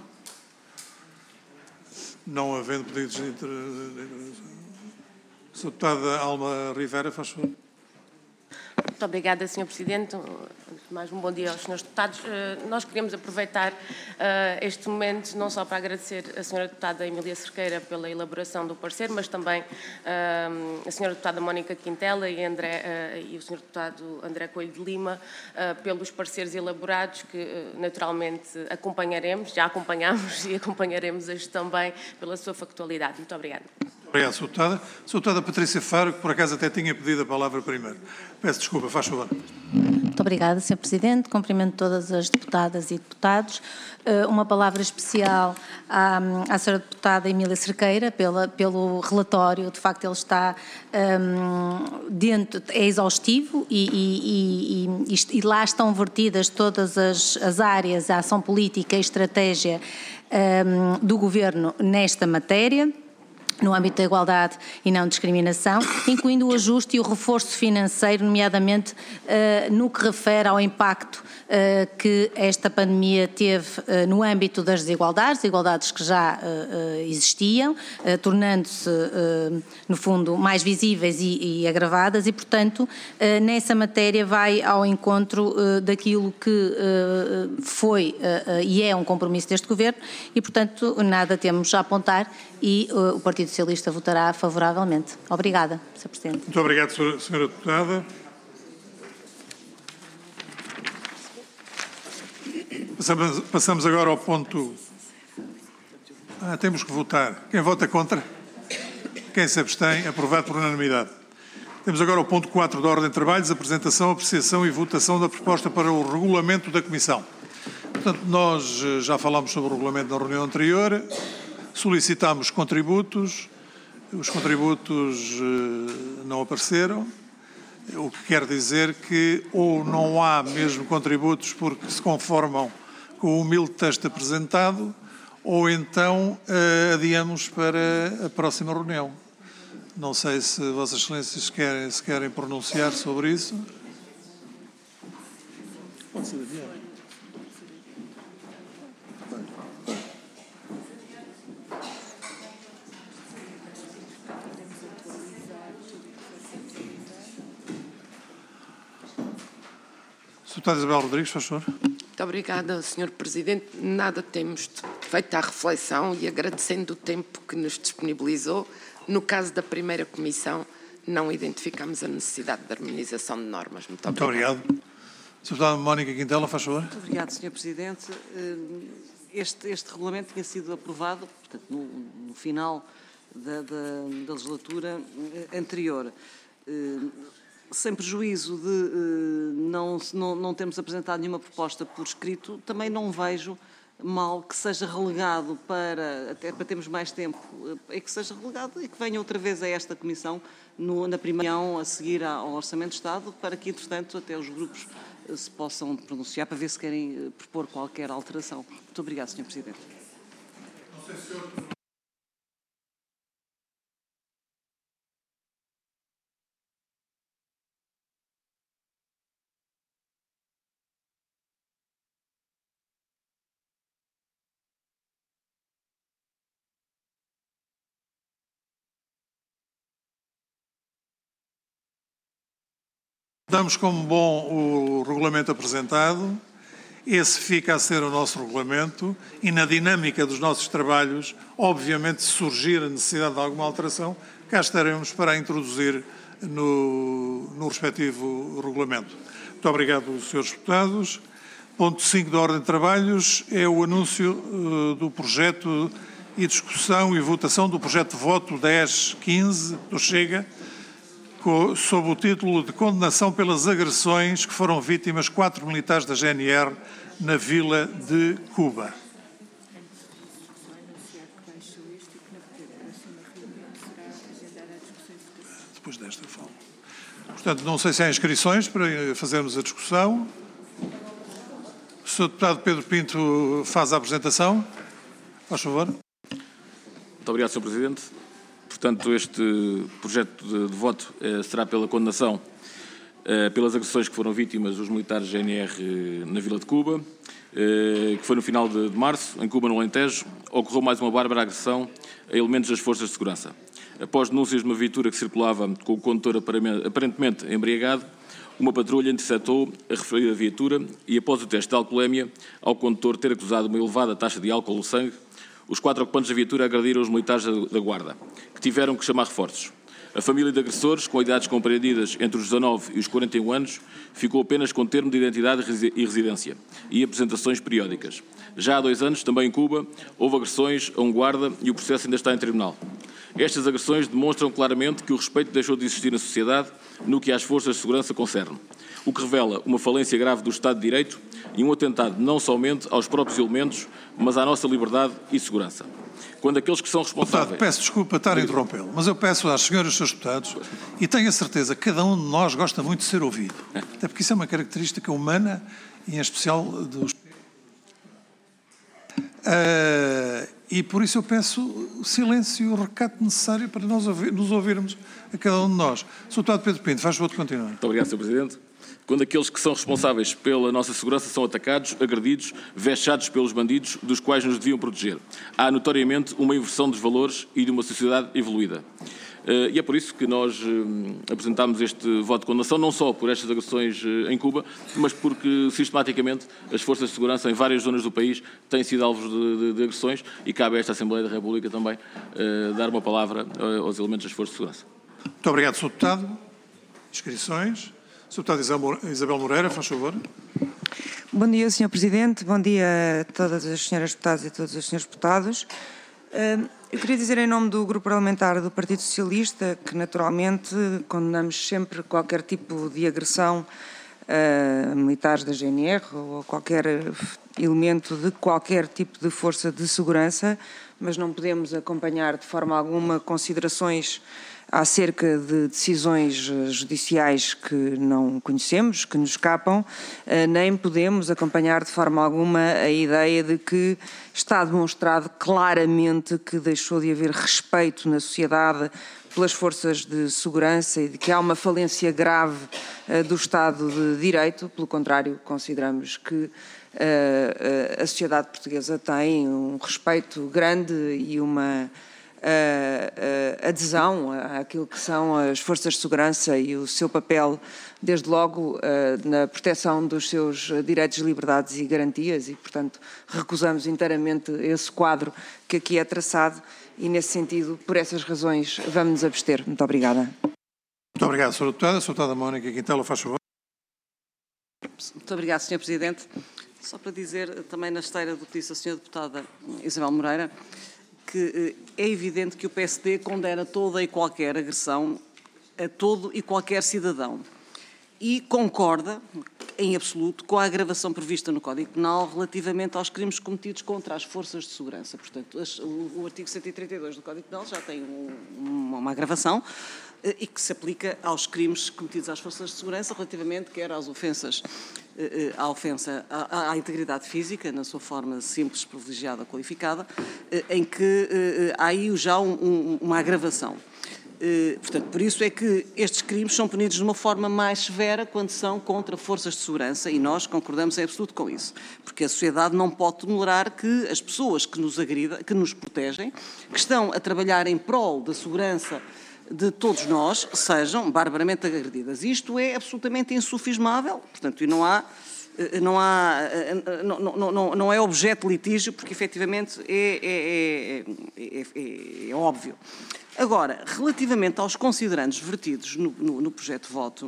Não havendo pedidos de intervenção. senhora Deputada Alma Rivera, faz favor. Muito obrigada, senhor Presidente. Mais um bom dia aos senhores deputados. Nós queremos aproveitar este momento não só para agradecer a senhora deputada Emília Cerqueira pela elaboração do parecer, mas também a senhora deputada Mónica Quintela e, André, e o senhor deputado André Coelho de Lima pelos pareceres elaborados que naturalmente acompanharemos, já acompanhamos e acompanharemos este também pela sua factualidade. Muito obrigada. Obrigado, senhora Deputada. senhora Deputada Patrícia Faro, que por acaso até tinha pedido a palavra primeiro. Peço desculpa, faz favor. Muito obrigada, senhor Presidente. Cumprimento todas as deputadas e deputados. Uma palavra especial à, à senhora deputada Emília Cerqueira pela, pelo relatório. De facto, ele está um, dentro, é exaustivo e, e, e, e, e lá estão vertidas todas as, as áreas, a ação política e estratégia um, do Governo nesta matéria, no âmbito da igualdade e não discriminação, incluindo o ajuste e o reforço financeiro, nomeadamente uh, no que refere ao impacto uh, que esta pandemia teve uh, no âmbito das desigualdades, desigualdades que já uh, uh, existiam, uh, tornando-se, uh, no fundo, mais visíveis e, e agravadas e, portanto, uh, nessa matéria vai ao encontro uh, daquilo que uh, foi uh, uh, e é um compromisso deste Governo e, portanto, nada temos a apontar e uh, o Partido Socialista votará favoravelmente. Obrigada, senhor Presidente. Muito obrigado, senhora Deputada. Passamos, passamos agora ao ponto... Ah, temos que votar. Quem vota contra? Quem se abstém? Aprovado por unanimidade. Temos agora o ponto quatro da Ordem de Trabalhos, apresentação, apreciação e votação da proposta para o regulamento da Comissão. Portanto, nós já falámos sobre o regulamento na reunião anterior, solicitámos contributos, os contributos eh, não apareceram, o que quer dizer que ou não há mesmo contributos porque se conformam com o humilde texto apresentado, ou então eh, adiamos para a próxima reunião. Não sei se Vossas Excelências querem, se querem pronunciar sobre isso. Pode ser adiado. Deputada Isabel Rodrigues, faz favor. Muito obrigada, senhor Presidente. Nada temos feito à reflexão e agradecendo o tempo que nos disponibilizou. No caso da primeira comissão, não identificamos a necessidade de harmonização de normas. Muito obrigado. Muito obrigado. Deputada Mónica Quintela, faz favor. Muito obrigado, senhor Presidente. Este, este regulamento tinha sido aprovado, portanto, no, no final da, da, da legislatura anterior. sem prejuízo de uh, não, não, não termos apresentado nenhuma proposta por escrito, também não vejo mal que seja relegado para, até para termos mais tempo, é que seja relegado e que venha outra vez a esta Comissão no, na primeira reunião a seguir ao Orçamento de Estado, para que, entretanto, até os grupos se possam pronunciar para ver se querem propor qualquer alteração. Muito obrigado, senhor Presidente. Não sei se o senhor... Damos como bom o regulamento apresentado. Esse fica a ser o nosso regulamento e na dinâmica dos nossos trabalhos, obviamente, se surgir a necessidade de alguma alteração, cá estaremos para a introduzir no, no respectivo regulamento. Muito obrigado, senhores deputados. Ponto cinco da ordem de trabalhos é o anúncio uh, do projeto e discussão e votação do projeto de voto dez quinze do Chega, sob o título de condenação pelas agressões que foram vítimas quatro militares da G N R na vila de Cuba. Depois desta fala. Portanto, não sei se há inscrições para fazermos a discussão. O senhor deputado Pedro Pinto faz a apresentação. Faz favor. Muito obrigado, senhor Presidente. Portanto, este projeto de, de voto eh, será pela condenação eh, pelas agressões que foram vítimas os militares G N R eh, na Vila de Cuba, eh, que foi no final de, de março, em Cuba, no Alentejo, ocorreu mais uma bárbara agressão a elementos das forças de segurança. Após denúncias de uma viatura que circulava com o condutor aparentemente embriagado, uma patrulha interceptou a referida viatura e, após o teste de alcoolemia, ao condutor ter acusado uma elevada taxa de álcool no sangue, os quatro ocupantes da viatura agrediram os militares da Guarda, que tiveram que chamar reforços. A família de agressores, com idades compreendidas entre os dezanove e os quarenta e um anos, ficou apenas com termo de identidade e residência e apresentações periódicas. Já há dois anos, também em Cuba, houve agressões a um guarda e o processo ainda está em tribunal. Estas agressões demonstram claramente que o respeito deixou de existir na sociedade no que às forças de segurança concerne, o que revela uma falência grave do Estado de Direito e um atentado não somente aos próprios elementos, mas à nossa liberdade e segurança. Quando aqueles que são responsáveis... Deputado, peço desculpa estar a interrompê-lo, mas eu peço às senhoras e seus deputados, e tenho a certeza que cada um de nós gosta muito de ser ouvido, até porque isso é uma característica humana e em especial dos... Uh, e por isso eu peço o silêncio e o recato necessário para nós ouvir, nos ouvirmos a cada um de nós. senhor Deputado Pedro Pinto, faz favor de continuar. Muito obrigado, senhor Presidente. Quando aqueles que são responsáveis pela nossa segurança são atacados, agredidos, vexados pelos bandidos, dos quais nos deviam proteger. Há notoriamente uma inversão dos valores e de uma sociedade evoluída. E é por isso que nós apresentámos este voto de condenação, não só por estas agressões em Cuba, mas porque sistematicamente as forças de segurança em várias zonas do país têm sido alvos de, de, de agressões e cabe a esta Assembleia da República também uh, dar uma palavra aos elementos das forças de segurança. Muito obrigado, senhor Deputado. Inscrições. senhor Deputado Isabel Moreira, faz favor. Bom dia, senhor Presidente. Bom dia a todas as senhoras deputadas e a todos os senhores deputados. Eu queria dizer em nome do Grupo Parlamentar do Partido Socialista que, naturalmente, condenamos sempre qualquer tipo de agressão a militares da G N R ou a qualquer elemento de qualquer tipo de força de segurança, mas não podemos acompanhar de forma alguma considerações acerca de decisões judiciais que não conhecemos, que nos escapam, nem podemos acompanhar de forma alguma a ideia de que está demonstrado claramente que deixou de haver respeito na sociedade pelas forças de segurança e de que há uma falência grave do Estado de Direito. Pelo contrário, consideramos que a sociedade portuguesa tem um respeito grande e uma a adesão àquilo que são as forças de segurança e o seu papel, desde logo, na proteção dos seus direitos, liberdades e garantias e, portanto, recusamos inteiramente esse quadro que aqui é traçado e, nesse sentido, por essas razões, vamos nos abster. Muito obrigada. Muito obrigado, senhora Deputada. senhora Deputada Mónica Quintela, faz favor. Muito obrigado, senhor Presidente. Só para dizer, também na esteira do que disse a senhora Deputada Isabel Moreira, que é evidente que o P S D condena toda e qualquer agressão a todo e qualquer cidadão. e concorda, em absoluto, com a agravação prevista no Código Penal relativamente aos crimes cometidos contra as forças de segurança. Portanto, as, o, o artigo cento e trinta e dois do Código Penal já tem um, uma, uma agravação eh, e que se aplica aos crimes cometidos às forças de segurança relativamente quer às ofensas, eh, à ofensa à, à integridade física, na sua forma simples, privilegiada, qualificada, eh, em que eh, há aí já um, um, uma agravação. Uh, portanto, por isso é que estes crimes são punidos de uma forma mais severa quando são contra forças de segurança e nós concordamos em absoluto com isso, porque a sociedade não pode tolerar que as pessoas que nos agridam, que nos protegem, que estão a trabalhar em prol da segurança de todos nós, sejam barbaramente agredidas. Isto é absolutamente insufismável, portanto, e não há... Não, há, não, não, não, não é objeto de litígio, porque efetivamente é, é, é, é, é óbvio. Agora, relativamente aos considerandos vertidos no, no, no projeto de voto,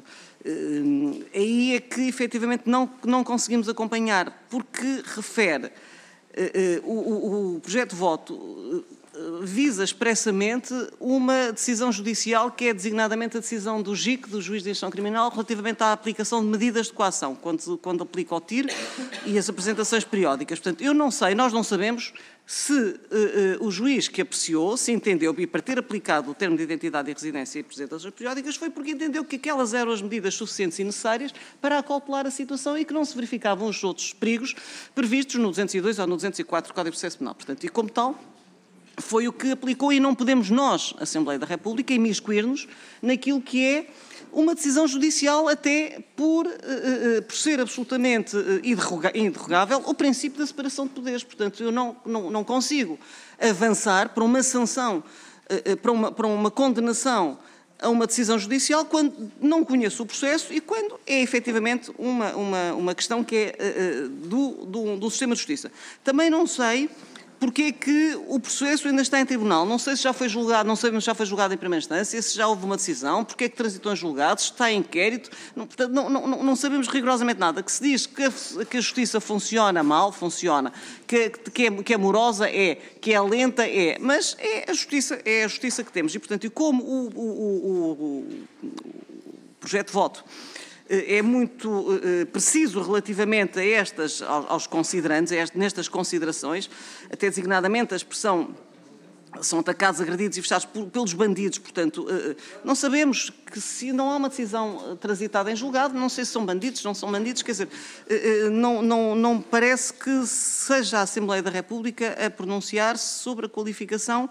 eh, aí é que efetivamente não, não conseguimos acompanhar, porque refere eh, o, o, o projeto de voto visa expressamente uma decisão judicial que é designadamente a decisão do J I C, do Juiz de Instrução Criminal, relativamente à aplicação de medidas de coação, quando, quando aplica o T I R e as apresentações periódicas. Portanto, eu não sei, nós não sabemos se uh, uh, o juiz que apreciou, se entendeu, e para ter aplicado o termo de identidade e residência e apresentações periódicas, foi porque entendeu que aquelas eram as medidas suficientes e necessárias para acautelar a situação e que não se verificavam os outros perigos previstos no duzentos e dois ou no duzentos e quatro do Código de Processo Penal. Portanto, e como tal, foi o que aplicou e não podemos nós, Assembleia da República, imiscuir-nos naquilo que é uma decisão judicial até por, uh, uh, por ser absolutamente uh, inderrogável o princípio da separação de poderes. Portanto, eu não, não, não consigo avançar para uma sanção, uh, uh, para, uma, para uma condenação a uma decisão judicial quando não conheço o processo e quando é efetivamente uma, uma, uma questão que é uh, uh, do, do, do sistema de justiça. Também não sei porque é que o processo ainda está em tribunal. Não sei se já foi julgado, não sabemos se já foi julgado em primeira instância, se já houve uma decisão, porque é que transitou em julgado, se está em inquérito. Não, portanto, não, não, não sabemos rigorosamente nada. Que se diz que a, que a justiça funciona mal, funciona. Que, que, é, que é morosa, é. Que é lenta, é. Mas é a justiça, é a justiça que temos. E, portanto, e como o, o, o, o, o projeto de voto é muito uh, preciso relativamente a estas, aos, aos considerandos, a este, nestas considerações, até designadamente a expressão são atacados, agredidos e fechados por, pelos bandidos, portanto, uh, não sabemos que se não há uma decisão transitada em julgado, não sei se são bandidos, não são bandidos, quer dizer, uh, não, não, não parece que seja a Assembleia da República a pronunciar-se sobre a qualificação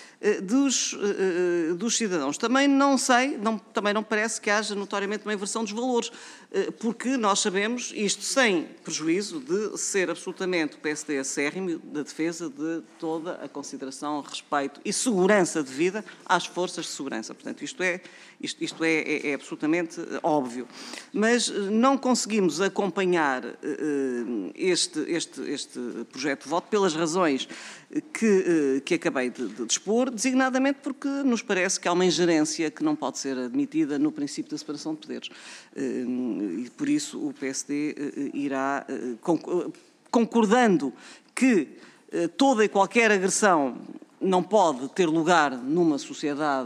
Dos, uh, dos cidadãos. Também não sei, não, também não parece que haja notoriamente uma inversão dos valores, uh, porque nós sabemos, isto sem prejuízo de ser absolutamente o P S D acérrimo da defesa de toda a consideração, respeito e segurança devida às forças de segurança. Portanto, isto é, isto, isto é, é, é absolutamente óbvio. Mas não conseguimos acompanhar uh, este, este, este projeto de voto pelas razões que, uh, que acabei de, de expor, designadamente porque nos parece que há uma ingerência que não pode ser admitida no princípio da separação de poderes. E por isso o P S D irá, concordando que toda e qualquer agressão não pode ter lugar numa sociedade,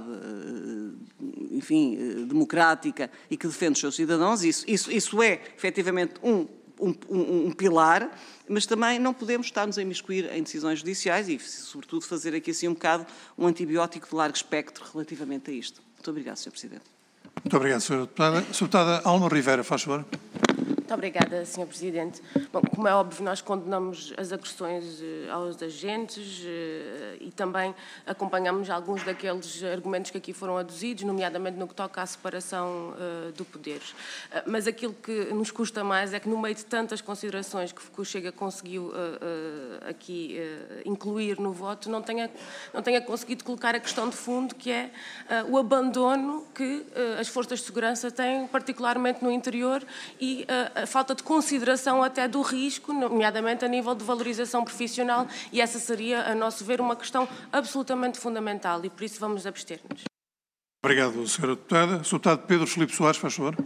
enfim, democrática e que defende os seus cidadãos, isso, isso, isso é efetivamente um Um, um, um pilar, mas também não podemos estar-nos a imiscuir em decisões judiciais e, sobretudo, fazer aqui assim um bocado um antibiótico de largo espectro relativamente a isto. Muito obrigado, senhor Presidente. Muito obrigado, senhora Deputada. senhora Deputada Alma Rivera, faz favor. Muito obrigada, senhor Presidente. Bom, como é óbvio, nós condenamos as agressões aos agentes e também acompanhamos alguns daqueles argumentos que aqui foram aduzidos, nomeadamente no que toca à separação uh, do poder. Uh, mas aquilo que nos custa mais é que, no meio de tantas considerações que o Chega conseguiu uh, uh, aqui uh, incluir no voto, não tenha, não tenha conseguido colocar a questão de fundo, que é uh, o abandono que uh, as forças de segurança têm, particularmente no interior, e uh, a falta de consideração até do risco, nomeadamente a nível de valorização profissional, e essa seria, a nosso ver, uma questão absolutamente fundamental e por isso vamos abster-nos. Obrigado, senhora Deputada. senhor Deputado Pedro Filipe Soares, faz favor.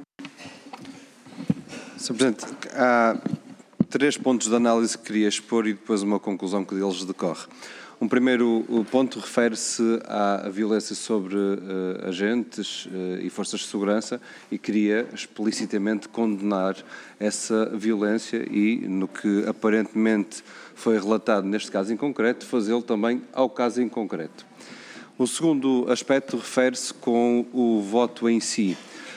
senhor Presidente, há três pontos de análise que queria expor e depois uma conclusão que deles decorre. Um primeiro ponto refere-se à violência sobre uh, agentes uh, e forças de segurança e queria explicitamente condenar essa violência e, no que aparentemente foi relatado neste caso em concreto, fazê-lo também ao caso em concreto. O segundo aspecto refere-se com o voto em si.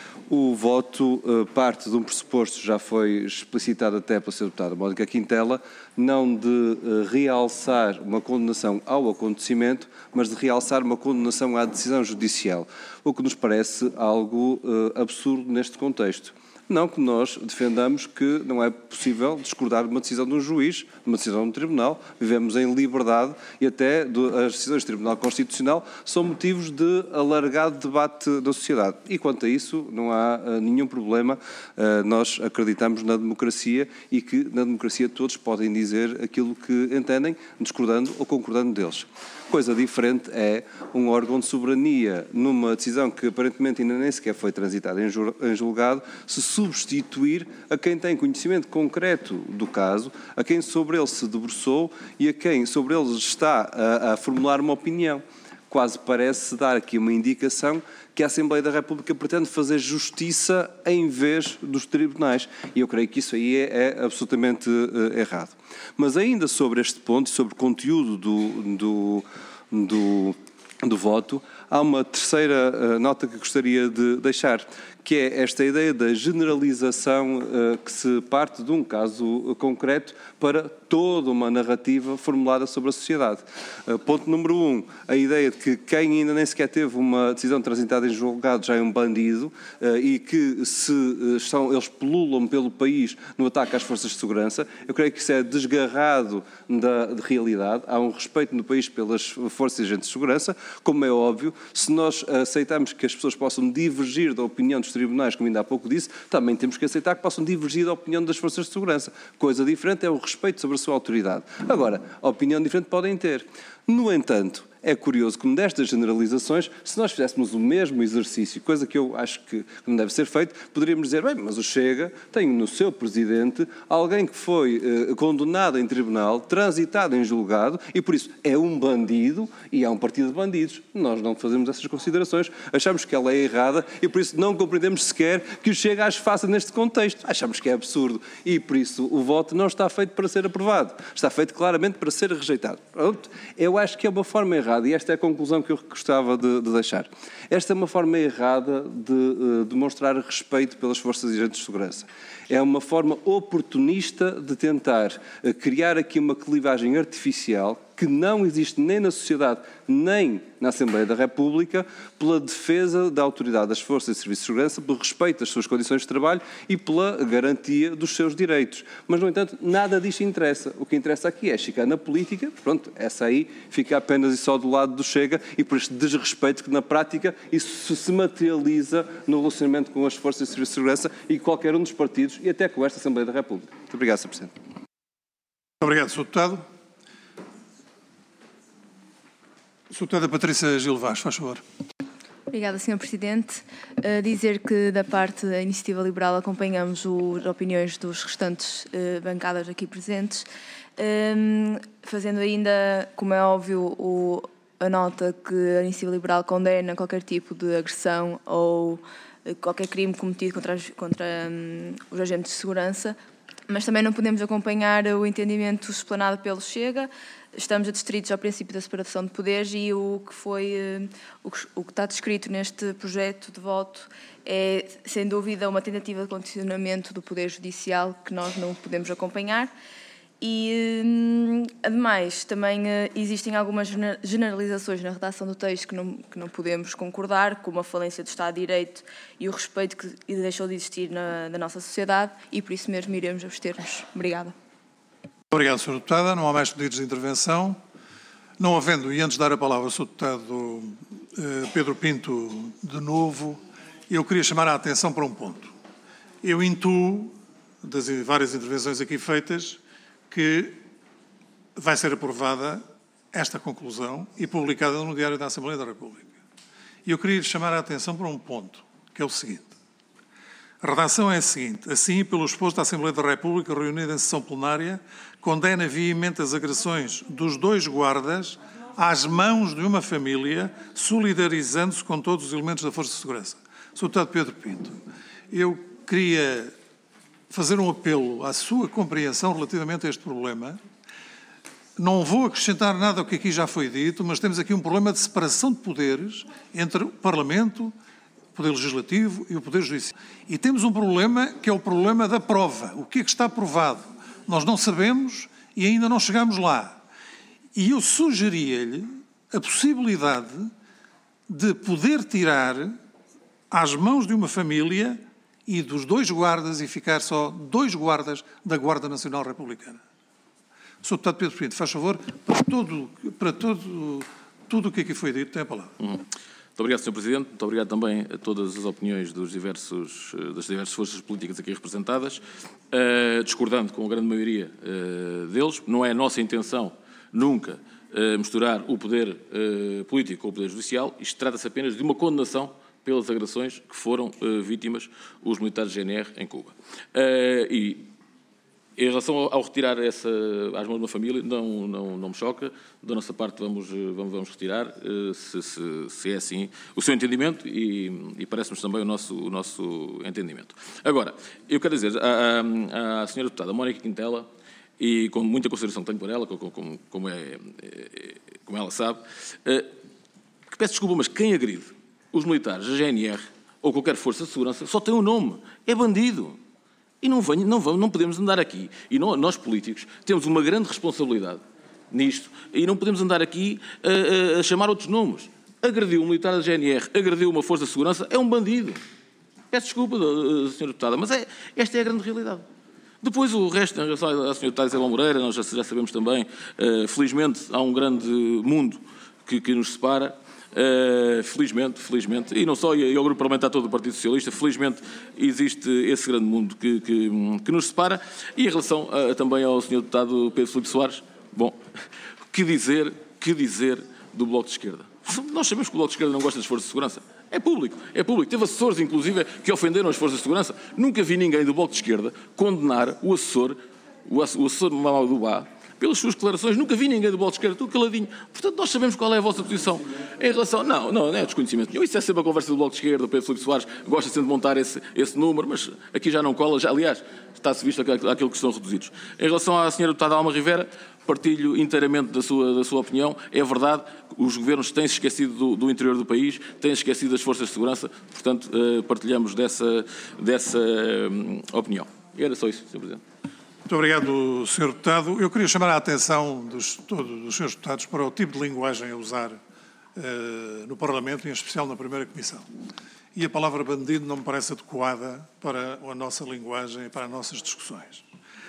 O voto uh, parte de um pressuposto, já foi explicitado até pela senhora deputada Mónica Quintela, não de uh, realçar uma condenação ao acontecimento, mas de realçar uma condenação à decisão judicial, o que nos parece algo uh, absurdo neste contexto. Não que nós defendamos que não é possível discordar de uma decisão de um juiz, de uma decisão de um tribunal. Vivemos em liberdade e até as decisões do Tribunal Constitucional são motivos de alargado debate da sociedade. E quanto a isso, não há uh, nenhum problema. Uh, nós acreditamos na democracia e que na democracia todos podem dizer aquilo que entendem, discordando ou concordando deles. Coisa diferente é um órgão de soberania, numa decisão que aparentemente ainda nem sequer foi transitada em julgado, se substituir a quem tem conhecimento concreto do caso, a quem sobre ele se debruçou e a quem sobre ele está a, a formular uma opinião. Quase parece dar aqui uma indicação que a Assembleia da República pretende fazer justiça em vez dos tribunais. E eu creio que isso aí é, é absolutamente uh, errado. Mas ainda sobre este ponto, sobre o conteúdo do, do, do, do voto, há uma terceira uh, nota que gostaria de deixar, que é esta ideia da generalização uh, que se parte de um caso uh, concreto para toda uma narrativa formulada sobre a sociedade. Uh, ponto número um, a ideia de que quem ainda nem sequer teve uma decisão transitada em julgado já é um bandido uh, e que se uh, estão, eles pululam pelo país no ataque às forças de segurança. Eu creio que isso é desgarrado da de realidade. Há um respeito no país pelas forças e agentes de segurança, como é óbvio. Se nós aceitamos que as pessoas possam divergir da opinião dos tribunais, como ainda há pouco disse, também temos que aceitar que possam divergir da opinião das forças de segurança. Coisa diferente é o respeito sobre a sua autoridade. Agora, a opinião diferente podem ter. No entanto, é curioso como destas generalizações, se nós fizéssemos o mesmo exercício, coisa que eu acho que não deve ser feito, poderíamos dizer, bem, mas o Chega tem no seu presidente alguém que foi eh, condenado em tribunal, transitado em julgado, e por isso é um bandido e é um partido de bandidos. Nós não fazemos essas considerações, achamos que ela é errada e por isso não compreendemos sequer que o Chega as faça neste contexto. Achamos que é absurdo e por isso o voto não está feito para ser aprovado, está feito claramente para ser rejeitado. Pronto. Eu acho que é uma forma errada. E esta é a conclusão que eu gostava de, de deixar. Esta é uma forma errada de uh, demonstrar respeito pelas forças e agentes de segurança. É uma forma oportunista de tentar uh, criar aqui uma clivagem artificial que não existe nem na sociedade, nem na Assembleia da República, pela defesa da autoridade das forças e serviços de segurança, pelo respeito às suas condições de trabalho e pela garantia dos seus direitos. Mas, no entanto, nada disto interessa. O que interessa aqui é chegar na política, pronto, essa aí fica apenas e só do lado do Chega e por este desrespeito que, na prática, isso se materializa no relacionamento com as forças e serviços de segurança e qualquer um dos partidos e até com esta Assembleia da República. Muito obrigado, senhor Presidente. Muito obrigado, senhor Deputado. senhora Deputada Patrícia Gil Vaz, faz favor. Obrigada, senhor Presidente. Uh, dizer que da parte da Iniciativa Liberal acompanhamos o, as opiniões dos restantes uh, bancadas aqui presentes, um, fazendo ainda, como é óbvio, o, a nota que a Iniciativa Liberal condena qualquer tipo de agressão ou uh, qualquer crime cometido contra, as, contra um, os agentes de segurança, mas também não podemos acompanhar o entendimento explanado pelo Chega. Estamos adstritos ao princípio da separação de poderes e o que foi o que, o que está descrito neste projeto de voto é, sem dúvida, uma tentativa de condicionamento do Poder Judicial que nós não podemos acompanhar. E, ademais, também existem algumas generalizações na redação do texto que não, que não podemos concordar, como a falência do Estado de Direito e o respeito que deixou de existir na, na nossa sociedade, e por isso mesmo iremos abster-nos. Obrigada. Obrigado, senhora Deputada. Não há mais pedidos de intervenção. Não havendo, e antes de dar a palavra ao senhor Deputado eh, Pedro Pinto de novo, eu queria chamar a atenção para um ponto. Eu intuo, das várias intervenções aqui feitas, que vai ser aprovada esta conclusão e publicada no Diário da Assembleia da República. E eu queria chamar a atenção para um ponto, que é o seguinte. A redação é a seguinte: assim, pelo exposto, a Assembleia da República, reunida em sessão plenária, condena veemente as agressões dos dois guardas às mãos de uma família, solidarizando-se com todos os elementos da Força de Segurança. senhor Deputado Pedro Pinto, eu queria fazer um apelo à sua compreensão relativamente a este problema. Não vou acrescentar nada ao que aqui já foi dito, mas temos aqui um problema de separação de poderes entre o Parlamento, o Poder Legislativo e o Poder Judiciário. E temos um problema que é o problema da prova. O que é que está provado? Nós não sabemos e ainda não chegamos lá. E eu sugeria-lhe a possibilidade de poder tirar às mãos de uma família e dos dois guardas e ficar só dois guardas da Guarda Nacional Republicana. senhor Deputado Pedro Pinto, faz favor, para, todo, para todo, tudo o que aqui foi dito, tem a palavra. Uhum. Muito obrigado, senhor Presidente. Muito obrigado também a todas as opiniões dos diversos, das diversas forças políticas aqui representadas, uh, discordando com a grande maioria uh, deles. Não é a nossa intenção, nunca, uh, misturar o poder uh, político com o poder judicial. Isto trata-se apenas de uma condenação pelas agressões que foram uh, vítimas os militares do G N R em Cuba. Uh, e, em relação ao, ao retirar essa às mãos de uma família, não, não, não me choca. Da nossa parte vamos, vamos, vamos retirar, uh, se, se, se é assim o seu entendimento e, e parece-nos também o nosso, o nosso entendimento. Agora, eu quero dizer à, à senhora deputada Mónica Quintela, e com muita consideração que tenho por ela, como, como, como, é, como ela sabe, uh, que peço desculpa, mas quem agride os militares, a G N R ou qualquer força de segurança, só tem um nome, é bandido. E não, venho, não, vamos, não podemos andar aqui, e não, nós políticos temos uma grande responsabilidade nisto, e não podemos andar aqui a, a, a chamar outros nomes. Agrediu um militar da G N R, agrediu uma força de segurança, é um bandido. Peço desculpa, senhora deputada, mas é, esta é a grande realidade. Depois o resto, em relação à senhora deputada Isabel Moreira, nós já, já sabemos também, uh, felizmente há um grande mundo que, que nos separa. Uh, felizmente, felizmente, e não só, e ao Grupo Parlamentar todo do Partido Socialista, felizmente existe esse grande mundo que, que, que nos separa. E em relação uh, também ao senhor Deputado Pedro Filipe Soares, bom, que dizer, que dizer do Bloco de Esquerda? Nós sabemos que o Bloco de Esquerda não gosta das forças de segurança. É público, é público. Teve assessores, inclusive, que ofenderam as forças de segurança. Nunca vi ninguém do Bloco de Esquerda condenar o assessor, o assessor Mamadou Ba, pelas suas declarações. Nunca vi ninguém do Bloco de Esquerda, tudo caladinho. Portanto, nós sabemos qual é a vossa posição em relação... Não, não, não é desconhecimento nenhum. Isso é sempre a conversa do Bloco de Esquerda. O Pedro Filipe Soares gosta sempre de montar esse, esse número, mas aqui já não cola. Já, aliás, está-se visto aquilo que estão reduzidos. Em relação à senhora deputada Alma Rivera, partilho inteiramente da sua, da sua opinião. É verdade, os governos têm-se esquecido do, do interior do país, têm-se esquecido das forças de segurança, portanto, uh, partilhamos dessa, dessa um, opinião. E era só isso, senhor Presidente. Muito obrigado, senhor Deputado. Eu queria chamar a atenção dos, todos, dos senhores deputados para o tipo de linguagem a usar uh, no Parlamento, em especial na primeira Comissão. E a palavra bandido não me parece adequada para a nossa linguagem e para as nossas discussões.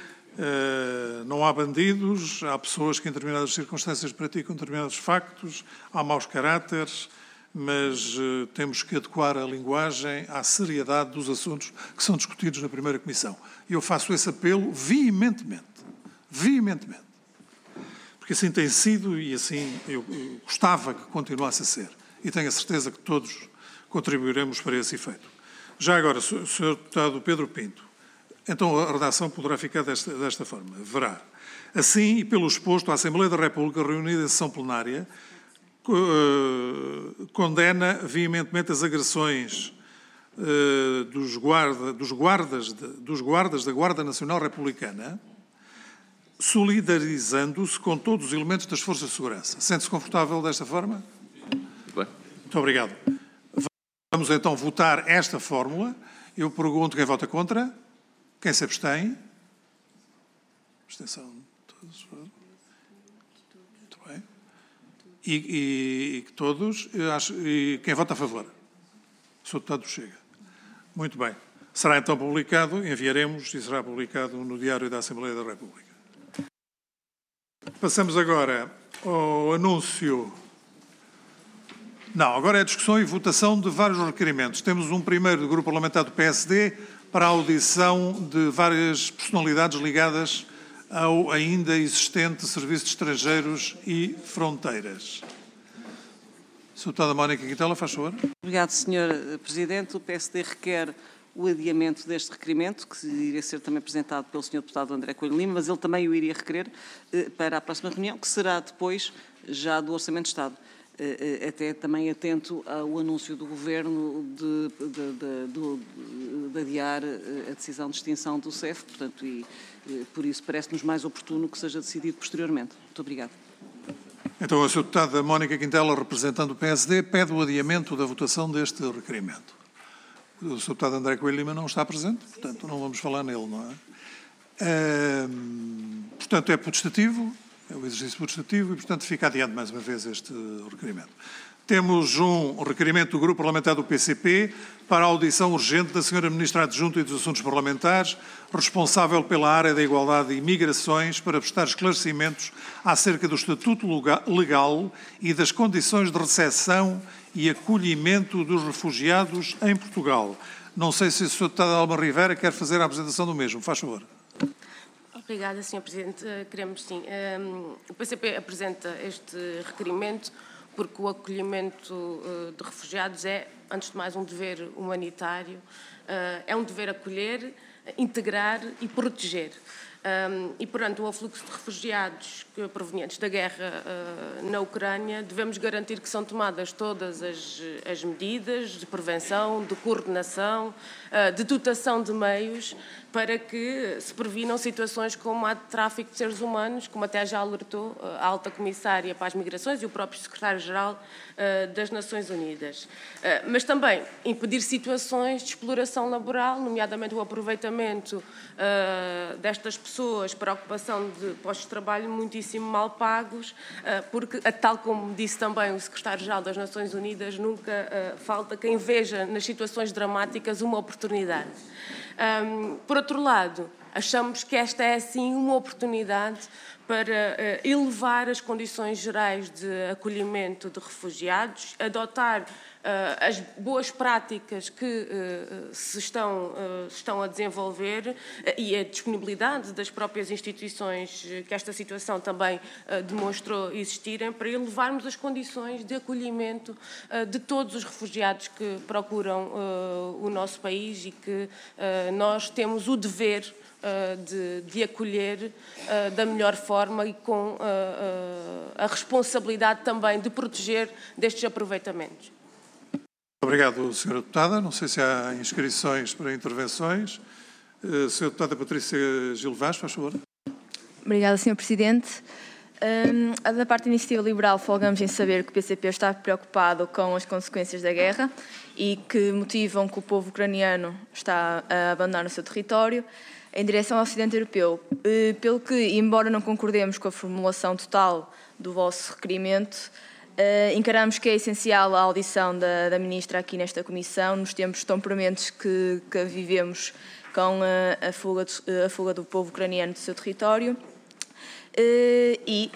Uh, não há bandidos, há pessoas que em determinadas circunstâncias praticam determinados factos, há maus caráteres, mas uh, temos que adequar a linguagem à seriedade dos assuntos que são discutidos na primeira Comissão. E eu faço esse apelo veementemente, veementemente, porque assim tem sido e assim eu, eu gostava que continuasse a ser. E tenho a certeza que todos contribuiremos para esse efeito. Já agora, senhor Deputado Pedro Pinto, então a redação poderá ficar desta, desta forma. Verá. Assim, e pelo exposto, a Assembleia da República, reunida em sessão plenária, uh, condena veementemente as agressões uh, dos, guarda, dos, guardas de, dos guardas da Guarda Nacional Republicana, solidarizando-se com todos os elementos das forças de segurança. Sente-se confortável desta forma? Bem. Muito obrigado. Vamos então votar esta fórmula. Eu pergunto quem vota contra. Quem se abstém? Abstenção. Todos. Muito bem. E, e, e todos. Eu acho, e quem vota a favor? Sou deputado do Chega. Muito bem. Será então publicado, enviaremos e será publicado no Diário da Assembleia da República. Passamos agora ao anúncio. Não, agora é a discussão e votação de vários requerimentos. Temos um primeiro do Grupo Parlamentar do P S D para a audição de várias personalidades ligadas ao ainda existente Serviço de Estrangeiros e Fronteiras. senhora Deputada Mónica Quintela, faz favor. Obrigado, senhor Presidente. O P S D requer o adiamento deste requerimento, que iria ser também apresentado pelo senhor Deputado André Coelho Lima, mas ele também o iria requerer eh, para a próxima reunião, que será depois já do Orçamento de Estado. Até também atento ao anúncio do Governo de, de, de, de, de adiar a decisão de extinção do C E F, portanto, e por isso parece-nos mais oportuno que seja decidido posteriormente. Muito obrigada. Então, a senhora Deputada Mónica Quintela, representando o P S D, pede o adiamento da votação deste requerimento. O senhor Deputado André Coelho Lima não está presente, portanto, não vamos falar nele, não é? Hum, portanto, é potestativo. É o exercício potestativo e, portanto, fica adiante mais uma vez este requerimento. Temos um requerimento do Grupo Parlamentar do P C P para a audição urgente da senhora Ministra Adjunta e dos Assuntos Parlamentares, responsável pela área da Igualdade e Migrações, para prestar esclarecimentos acerca do estatuto legal e das condições de recepção e acolhimento dos refugiados em Portugal. Não sei se a senhora Deputada Alma Rivera quer fazer a apresentação do mesmo. Faz favor. Obrigada, senhor Presidente. Queremos, sim. O P C P apresenta este requerimento porque o acolhimento de refugiados é, antes de mais, um dever humanitário. É um dever acolher, integrar e proteger. Um, e, portanto, o afluxo de refugiados que, provenientes da guerra uh, na Ucrânia, devemos garantir que são tomadas todas as, as medidas de prevenção, de coordenação, uh, de dotação de meios, para que se previnam situações como a de tráfico de seres humanos, como até já alertou a Alta Comissária para as Migrações e o próprio Secretário-Geral uh, das Nações Unidas. Uh, mas também impedir situações de exploração laboral, nomeadamente o aproveitamento uh, destas pessoas pessoas para a ocupação de postos de trabalho muitíssimo mal pagos, porque, tal como disse também o Secretário-Geral das Nações Unidas, nunca falta quem veja nas situações dramáticas uma oportunidade. Por outro lado, achamos que esta é, sim, uma oportunidade para elevar as condições gerais de acolhimento de refugiados, adotar Uh, as boas práticas que uh, se estão, uh, estão a desenvolver uh, e a disponibilidade das próprias instituições que esta situação também uh, demonstrou existirem para elevarmos as condições de acolhimento uh, de todos os refugiados que procuram uh, o nosso país e que uh, nós temos o dever uh, de, de acolher uh, da melhor forma e com uh, uh, a responsabilidade também de proteger destes aproveitamentos. Obrigado, senhora Deputada. Não sei se há inscrições para intervenções. Uh, senhora Deputada Patrícia Gil Vaz, faz favor. Obrigada, senhor Presidente. Um, da parte da Iniciativa Liberal, folgamos em saber que o P C P está preocupado com as consequências da guerra e que motivam que o povo ucraniano está a abandonar o seu território em direção ao Ocidente Europeu. Uh, pelo que, embora não concordemos com a formulação total do vosso requerimento, Uh, encaramos que é essencial a audição da, da Ministra aqui nesta Comissão, nos tempos tão prementes que, que vivemos com uh, a, fuga de, uh, a fuga do povo ucraniano do seu território uh, e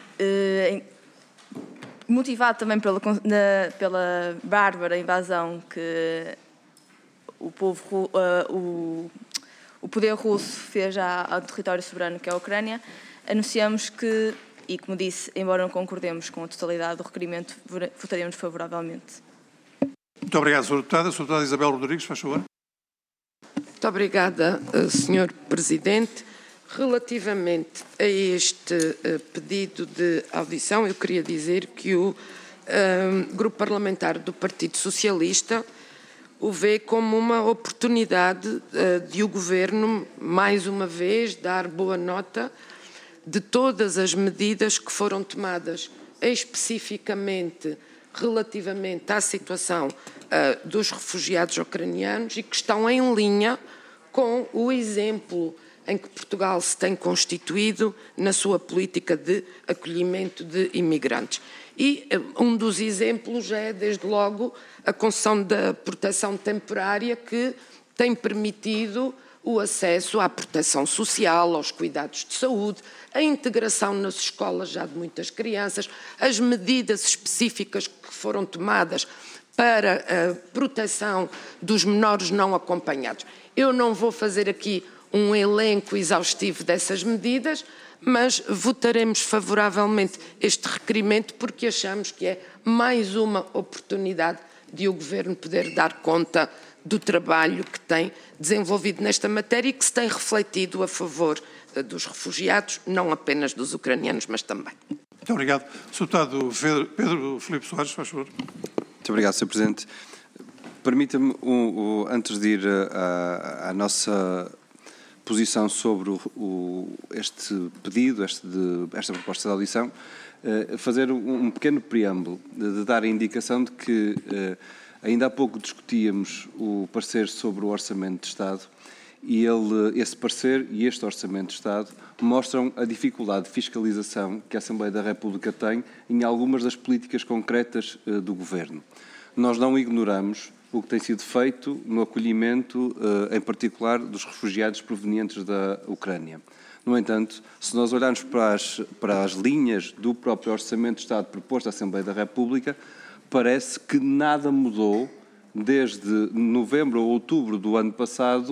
uh, motivado também pela, na, pela bárbara invasão que o, povo, uh, o, o poder russo fez ao território soberano que é a Ucrânia, anunciamos que e, como disse, embora não concordemos com a totalidade do requerimento, votaremos favoravelmente. Muito obrigado, senhora Deputada. senhora Deputada Isabel Rodrigues, faz favor. Muito obrigada, senhor Presidente. Relativamente a este uh, pedido de audição, eu queria dizer que o uh, Grupo Parlamentar do Partido Socialista o vê como uma oportunidade uh, de o Governo, mais uma vez, dar boa nota de todas as medidas que foram tomadas especificamente relativamente à situação uh, dos refugiados ucranianos e que estão em linha com o exemplo em que Portugal se tem constituído na sua política de acolhimento de imigrantes. E uh, um dos exemplos é, desde logo, a concessão da proteção temporária que tem permitido o acesso à proteção social, aos cuidados de saúde, a integração nas escolas já de muitas crianças, as medidas específicas que foram tomadas para a proteção dos menores não acompanhados. Eu não vou fazer aqui um elenco exaustivo dessas medidas, mas votaremos favoravelmente este requerimento porque achamos que é mais uma oportunidade de o Governo poder dar conta do trabalho que tem desenvolvido nesta matéria e que se tem refletido a favor dos refugiados, não apenas dos ucranianos, mas também. Muito obrigado. senhor Deputado Pedro Filipe Soares, faz favor. Muito obrigado, senhor Presidente. Permita-me, um, um, antes de ir à nossa posição sobre o, o, este pedido, este de, esta proposta de audição, uh, fazer um, um pequeno preâmbulo, de, de dar a indicação de que uh, ainda há pouco discutíamos o parecer sobre o Orçamento de Estado e ele, esse parecer e este Orçamento de Estado mostram a dificuldade de fiscalização que a Assembleia da República tem em algumas das políticas concretas uh, do Governo. Nós não ignoramos o que tem sido feito no acolhimento, uh, em particular, dos refugiados provenientes da Ucrânia. No entanto, se nós olharmos para as, para as linhas do próprio Orçamento de Estado proposto à Assembleia da República, parece que nada mudou desde novembro ou outubro do ano passado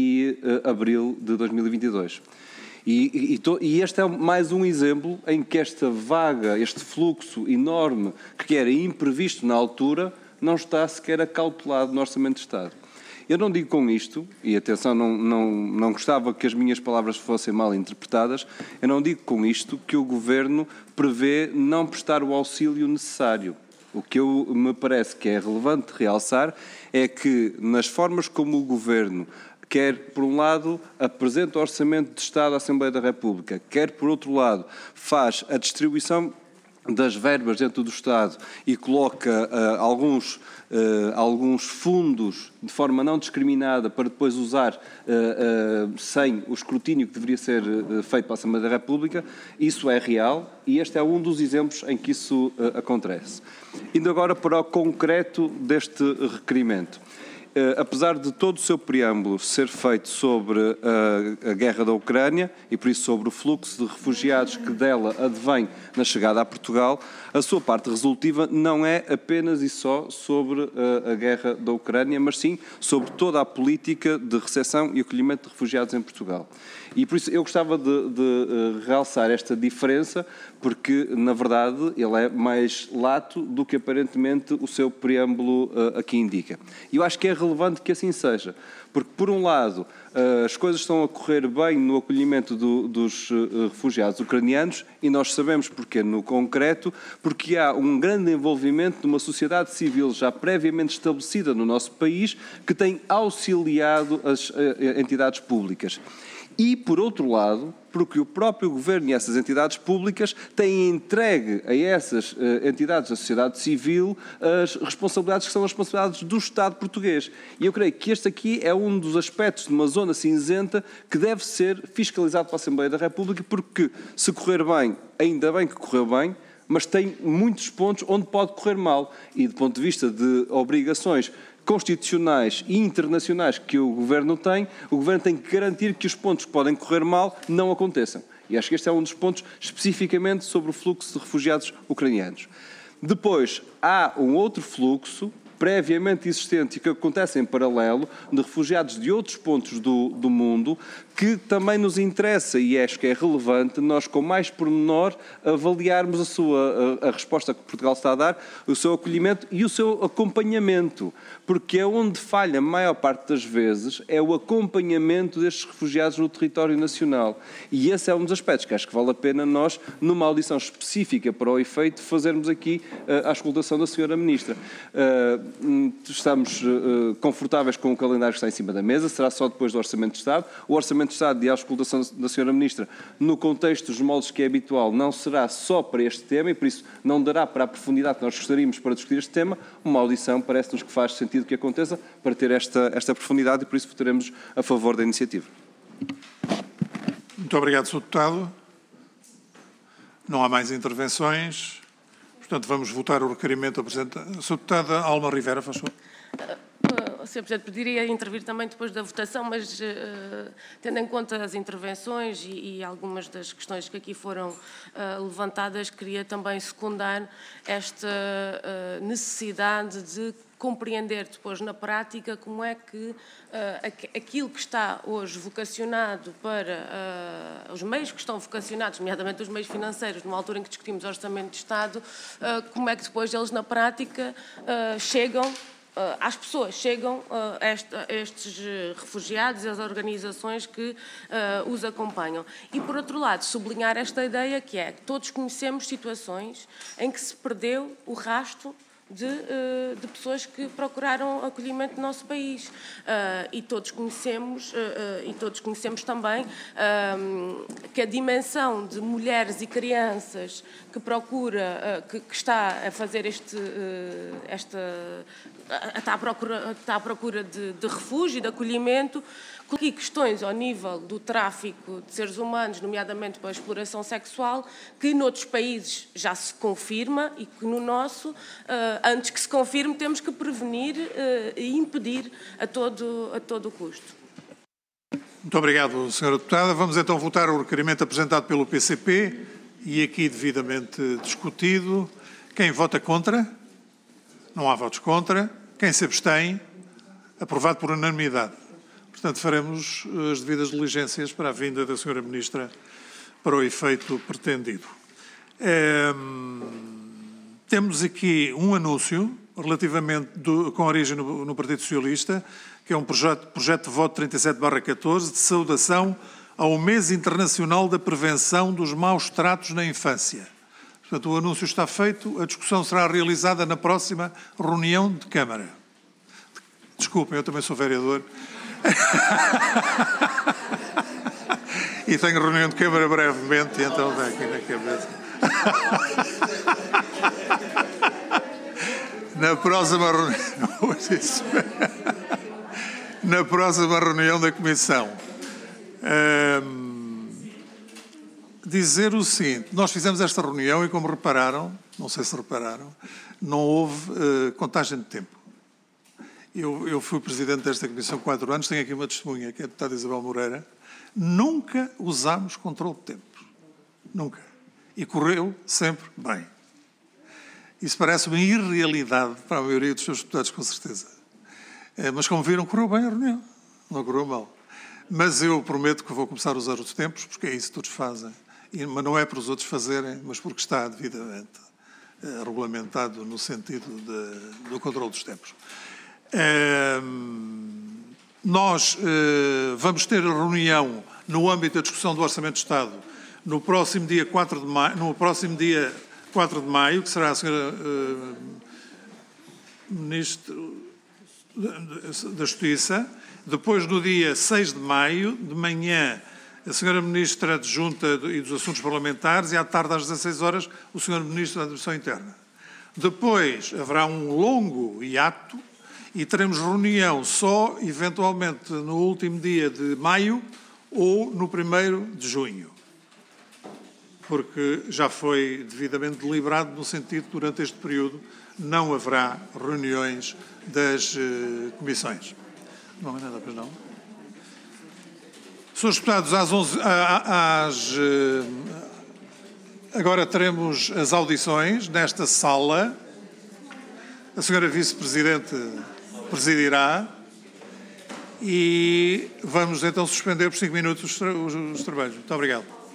e uh, abril de dois mil e vinte e dois. E, e, e este é mais um exemplo em que esta vaga, este fluxo enorme que era imprevisto na altura, não está sequer acautelado no Orçamento de Estado. Eu não digo com isto, e atenção, não, não, não gostava que as minhas palavras fossem mal interpretadas, eu não digo com isto que o Governo prevê não prestar o auxílio necessário. O que eu, me parece que é relevante realçar é que, nas formas como o Governo quer, por um lado, apresenta o Orçamento de Estado à Assembleia da República, quer, por outro lado, faz a distribuição das verbas dentro do Estado e coloca uh, alguns, uh, alguns fundos de forma não discriminada para depois usar uh, uh, sem o escrutínio que deveria ser uh, feito pela Assembleia da República, isso é real e este é um dos exemplos em que isso uh, acontece. Indo agora para o concreto deste requerimento. Uh, apesar de todo o seu preâmbulo ser feito sobre uh, a guerra da Ucrânia e por isso sobre o fluxo de refugiados que dela advém na chegada a Portugal, a sua parte resolutiva não é apenas e só sobre uh, a guerra da Ucrânia, mas sim sobre toda a política de recepção e acolhimento de refugiados em Portugal. E por isso eu gostava de, de uh, realçar esta diferença, porque na verdade ele é mais lato do que aparentemente o seu preâmbulo uh, aqui indica. E eu acho que é relevante que assim seja, porque por um lado uh, as coisas estão a correr bem no acolhimento do, dos uh, refugiados ucranianos e nós sabemos porque no concreto, porque há um grande envolvimento de uma sociedade civil já previamente estabelecida no nosso país que tem auxiliado as uh, entidades públicas. E, por outro lado, porque o próprio Governo e essas entidades públicas têm entregue a essas uh, entidades da sociedade civil as responsabilidades que são as responsabilidades do Estado português. E eu creio que este aqui é um dos aspectos de uma zona cinzenta que deve ser fiscalizado pela Assembleia da República, porque se correr bem, ainda bem que correu bem, mas tem muitos pontos onde pode correr mal. E, do ponto de vista de obrigações constitucionais e internacionais que o Governo tem, o Governo tem que garantir que os pontos que podem correr mal não aconteçam. E acho que este é um dos pontos especificamente sobre o fluxo de refugiados ucranianos. Depois, há um outro fluxo previamente existente e que acontece em paralelo de refugiados de outros pontos do, do mundo que também nos interessa e acho que é relevante nós com mais pormenor avaliarmos a sua a, a resposta que Portugal está a dar, o seu acolhimento e o seu acompanhamento, porque é onde falha a maior parte das vezes é o acompanhamento destes refugiados no território nacional e esse é um dos aspectos que acho que vale a pena nós, numa audição específica para o efeito, fazermos aqui uh, a auscultação da senhora Ministra. Uh, Estamos uh, confortáveis com o calendário que está em cima da mesa, será só depois do Orçamento de Estado. O Orçamento de Estado e a auscultação da senhora Ministra, no contexto dos moldes que é habitual, não será só para este tema e por isso não dará para a profundidade que nós gostaríamos para discutir este tema. Uma audição parece-nos que faz sentido que aconteça para ter esta, esta profundidade e por isso votaremos a favor da iniciativa. Muito obrigado, senhor Deputado. Não há mais intervenções. Portanto, vamos votar o requerimento apresentado. senhora Deputada Alma Rivera, faz favor. Uh, senhor Presidente, poderia intervir também depois da votação, mas uh, tendo em conta as intervenções e, e algumas das questões que aqui foram uh, levantadas, queria também secundar esta uh, necessidade de compreender depois na prática como é que uh, aquilo que está hoje vocacionado para uh, os meios que estão vocacionados, nomeadamente os meios financeiros, numa altura em que discutimos o Orçamento de Estado, uh, como é que depois eles na prática uh, chegam às pessoas, chegam a estes refugiados e às organizações que os acompanham. E, por outro lado, sublinhar esta ideia que é que todos conhecemos situações em que se perdeu o rastro De, de pessoas que procuraram acolhimento no nosso país. Uh, e todos conhecemos, uh, uh, e todos conhecemos também uh, que a dimensão de mulheres e crianças que procura, uh, que, que está a fazer este, uh, esta, uh, está à procura, está à procura de, de refúgio e de acolhimento, aqui questões ao nível do tráfico de seres humanos, nomeadamente pela exploração sexual, que noutros países já se confirma e que no nosso, antes que se confirme, temos que prevenir e impedir a todo, a todo o custo. Muito obrigado, senhora Deputada. Vamos então votar o requerimento apresentado pelo P C P e aqui devidamente discutido. Quem vota contra? Não há votos contra. Quem se abstém? Aprovado por unanimidade. Portanto, faremos as devidas diligências para a vinda da senhora Ministra para o efeito pretendido. É, temos aqui um anúncio, relativamente do, com origem no, no Partido Socialista, que é um projeto, projeto de voto trinta e sete barra catorze, de saudação ao Mês Internacional da Prevenção dos Maus Tratos na Infância. Portanto, o anúncio está feito, a discussão será realizada na próxima reunião de Câmara. Desculpem, eu também sou vereador. E tenho reunião de Câmara brevemente, e então está aqui na cabeça. Na próxima reunião, na próxima reunião da Comissão, hum, dizer o seguinte: nós fizemos esta reunião e, como repararam, não sei se repararam, não houve uh, contagem de tempo. Eu, eu fui presidente desta comissão há quatro anos, tenho aqui uma testemunha, que é a deputada Isabel Moreira. Nunca usámos controle de tempo. Nunca. E correu sempre bem. Isso parece uma irrealidade para a maioria dos seus deputados, com certeza. É, mas, como viram, correu bem a reunião. Não correu mal. Mas eu prometo que vou começar a usar os tempos, porque é isso que todos fazem. E, mas não é para os outros fazerem, mas porque está devidamente é, regulamentado no sentido de, do controle dos tempos. Uh, nós uh, vamos ter a reunião no âmbito da discussão do Orçamento de Estado no próximo dia quatro de maio, no próximo dia quatro de maio, que será a senhora uh, Ministro da Justiça. Depois, no dia seis de maio, de manhã, a senhora Ministra Adjunta e dos Assuntos Parlamentares, e à tarde, às dezasseis horas, o senhor Ministro da Administração Interna. Depois haverá um longo hiato e teremos reunião só, eventualmente, no último dia de maio ou no primeiro de junho, porque já foi devidamente deliberado no sentido que, durante este período, não haverá reuniões das uh, comissões. Não há nada, pois não? Senhores deputados, às onze, às, uh, agora teremos as audições nesta sala. A senhora Vice-Presidente presidirá e vamos então suspender por cinco minutos os, tra os, os trabalhos. Muito obrigado.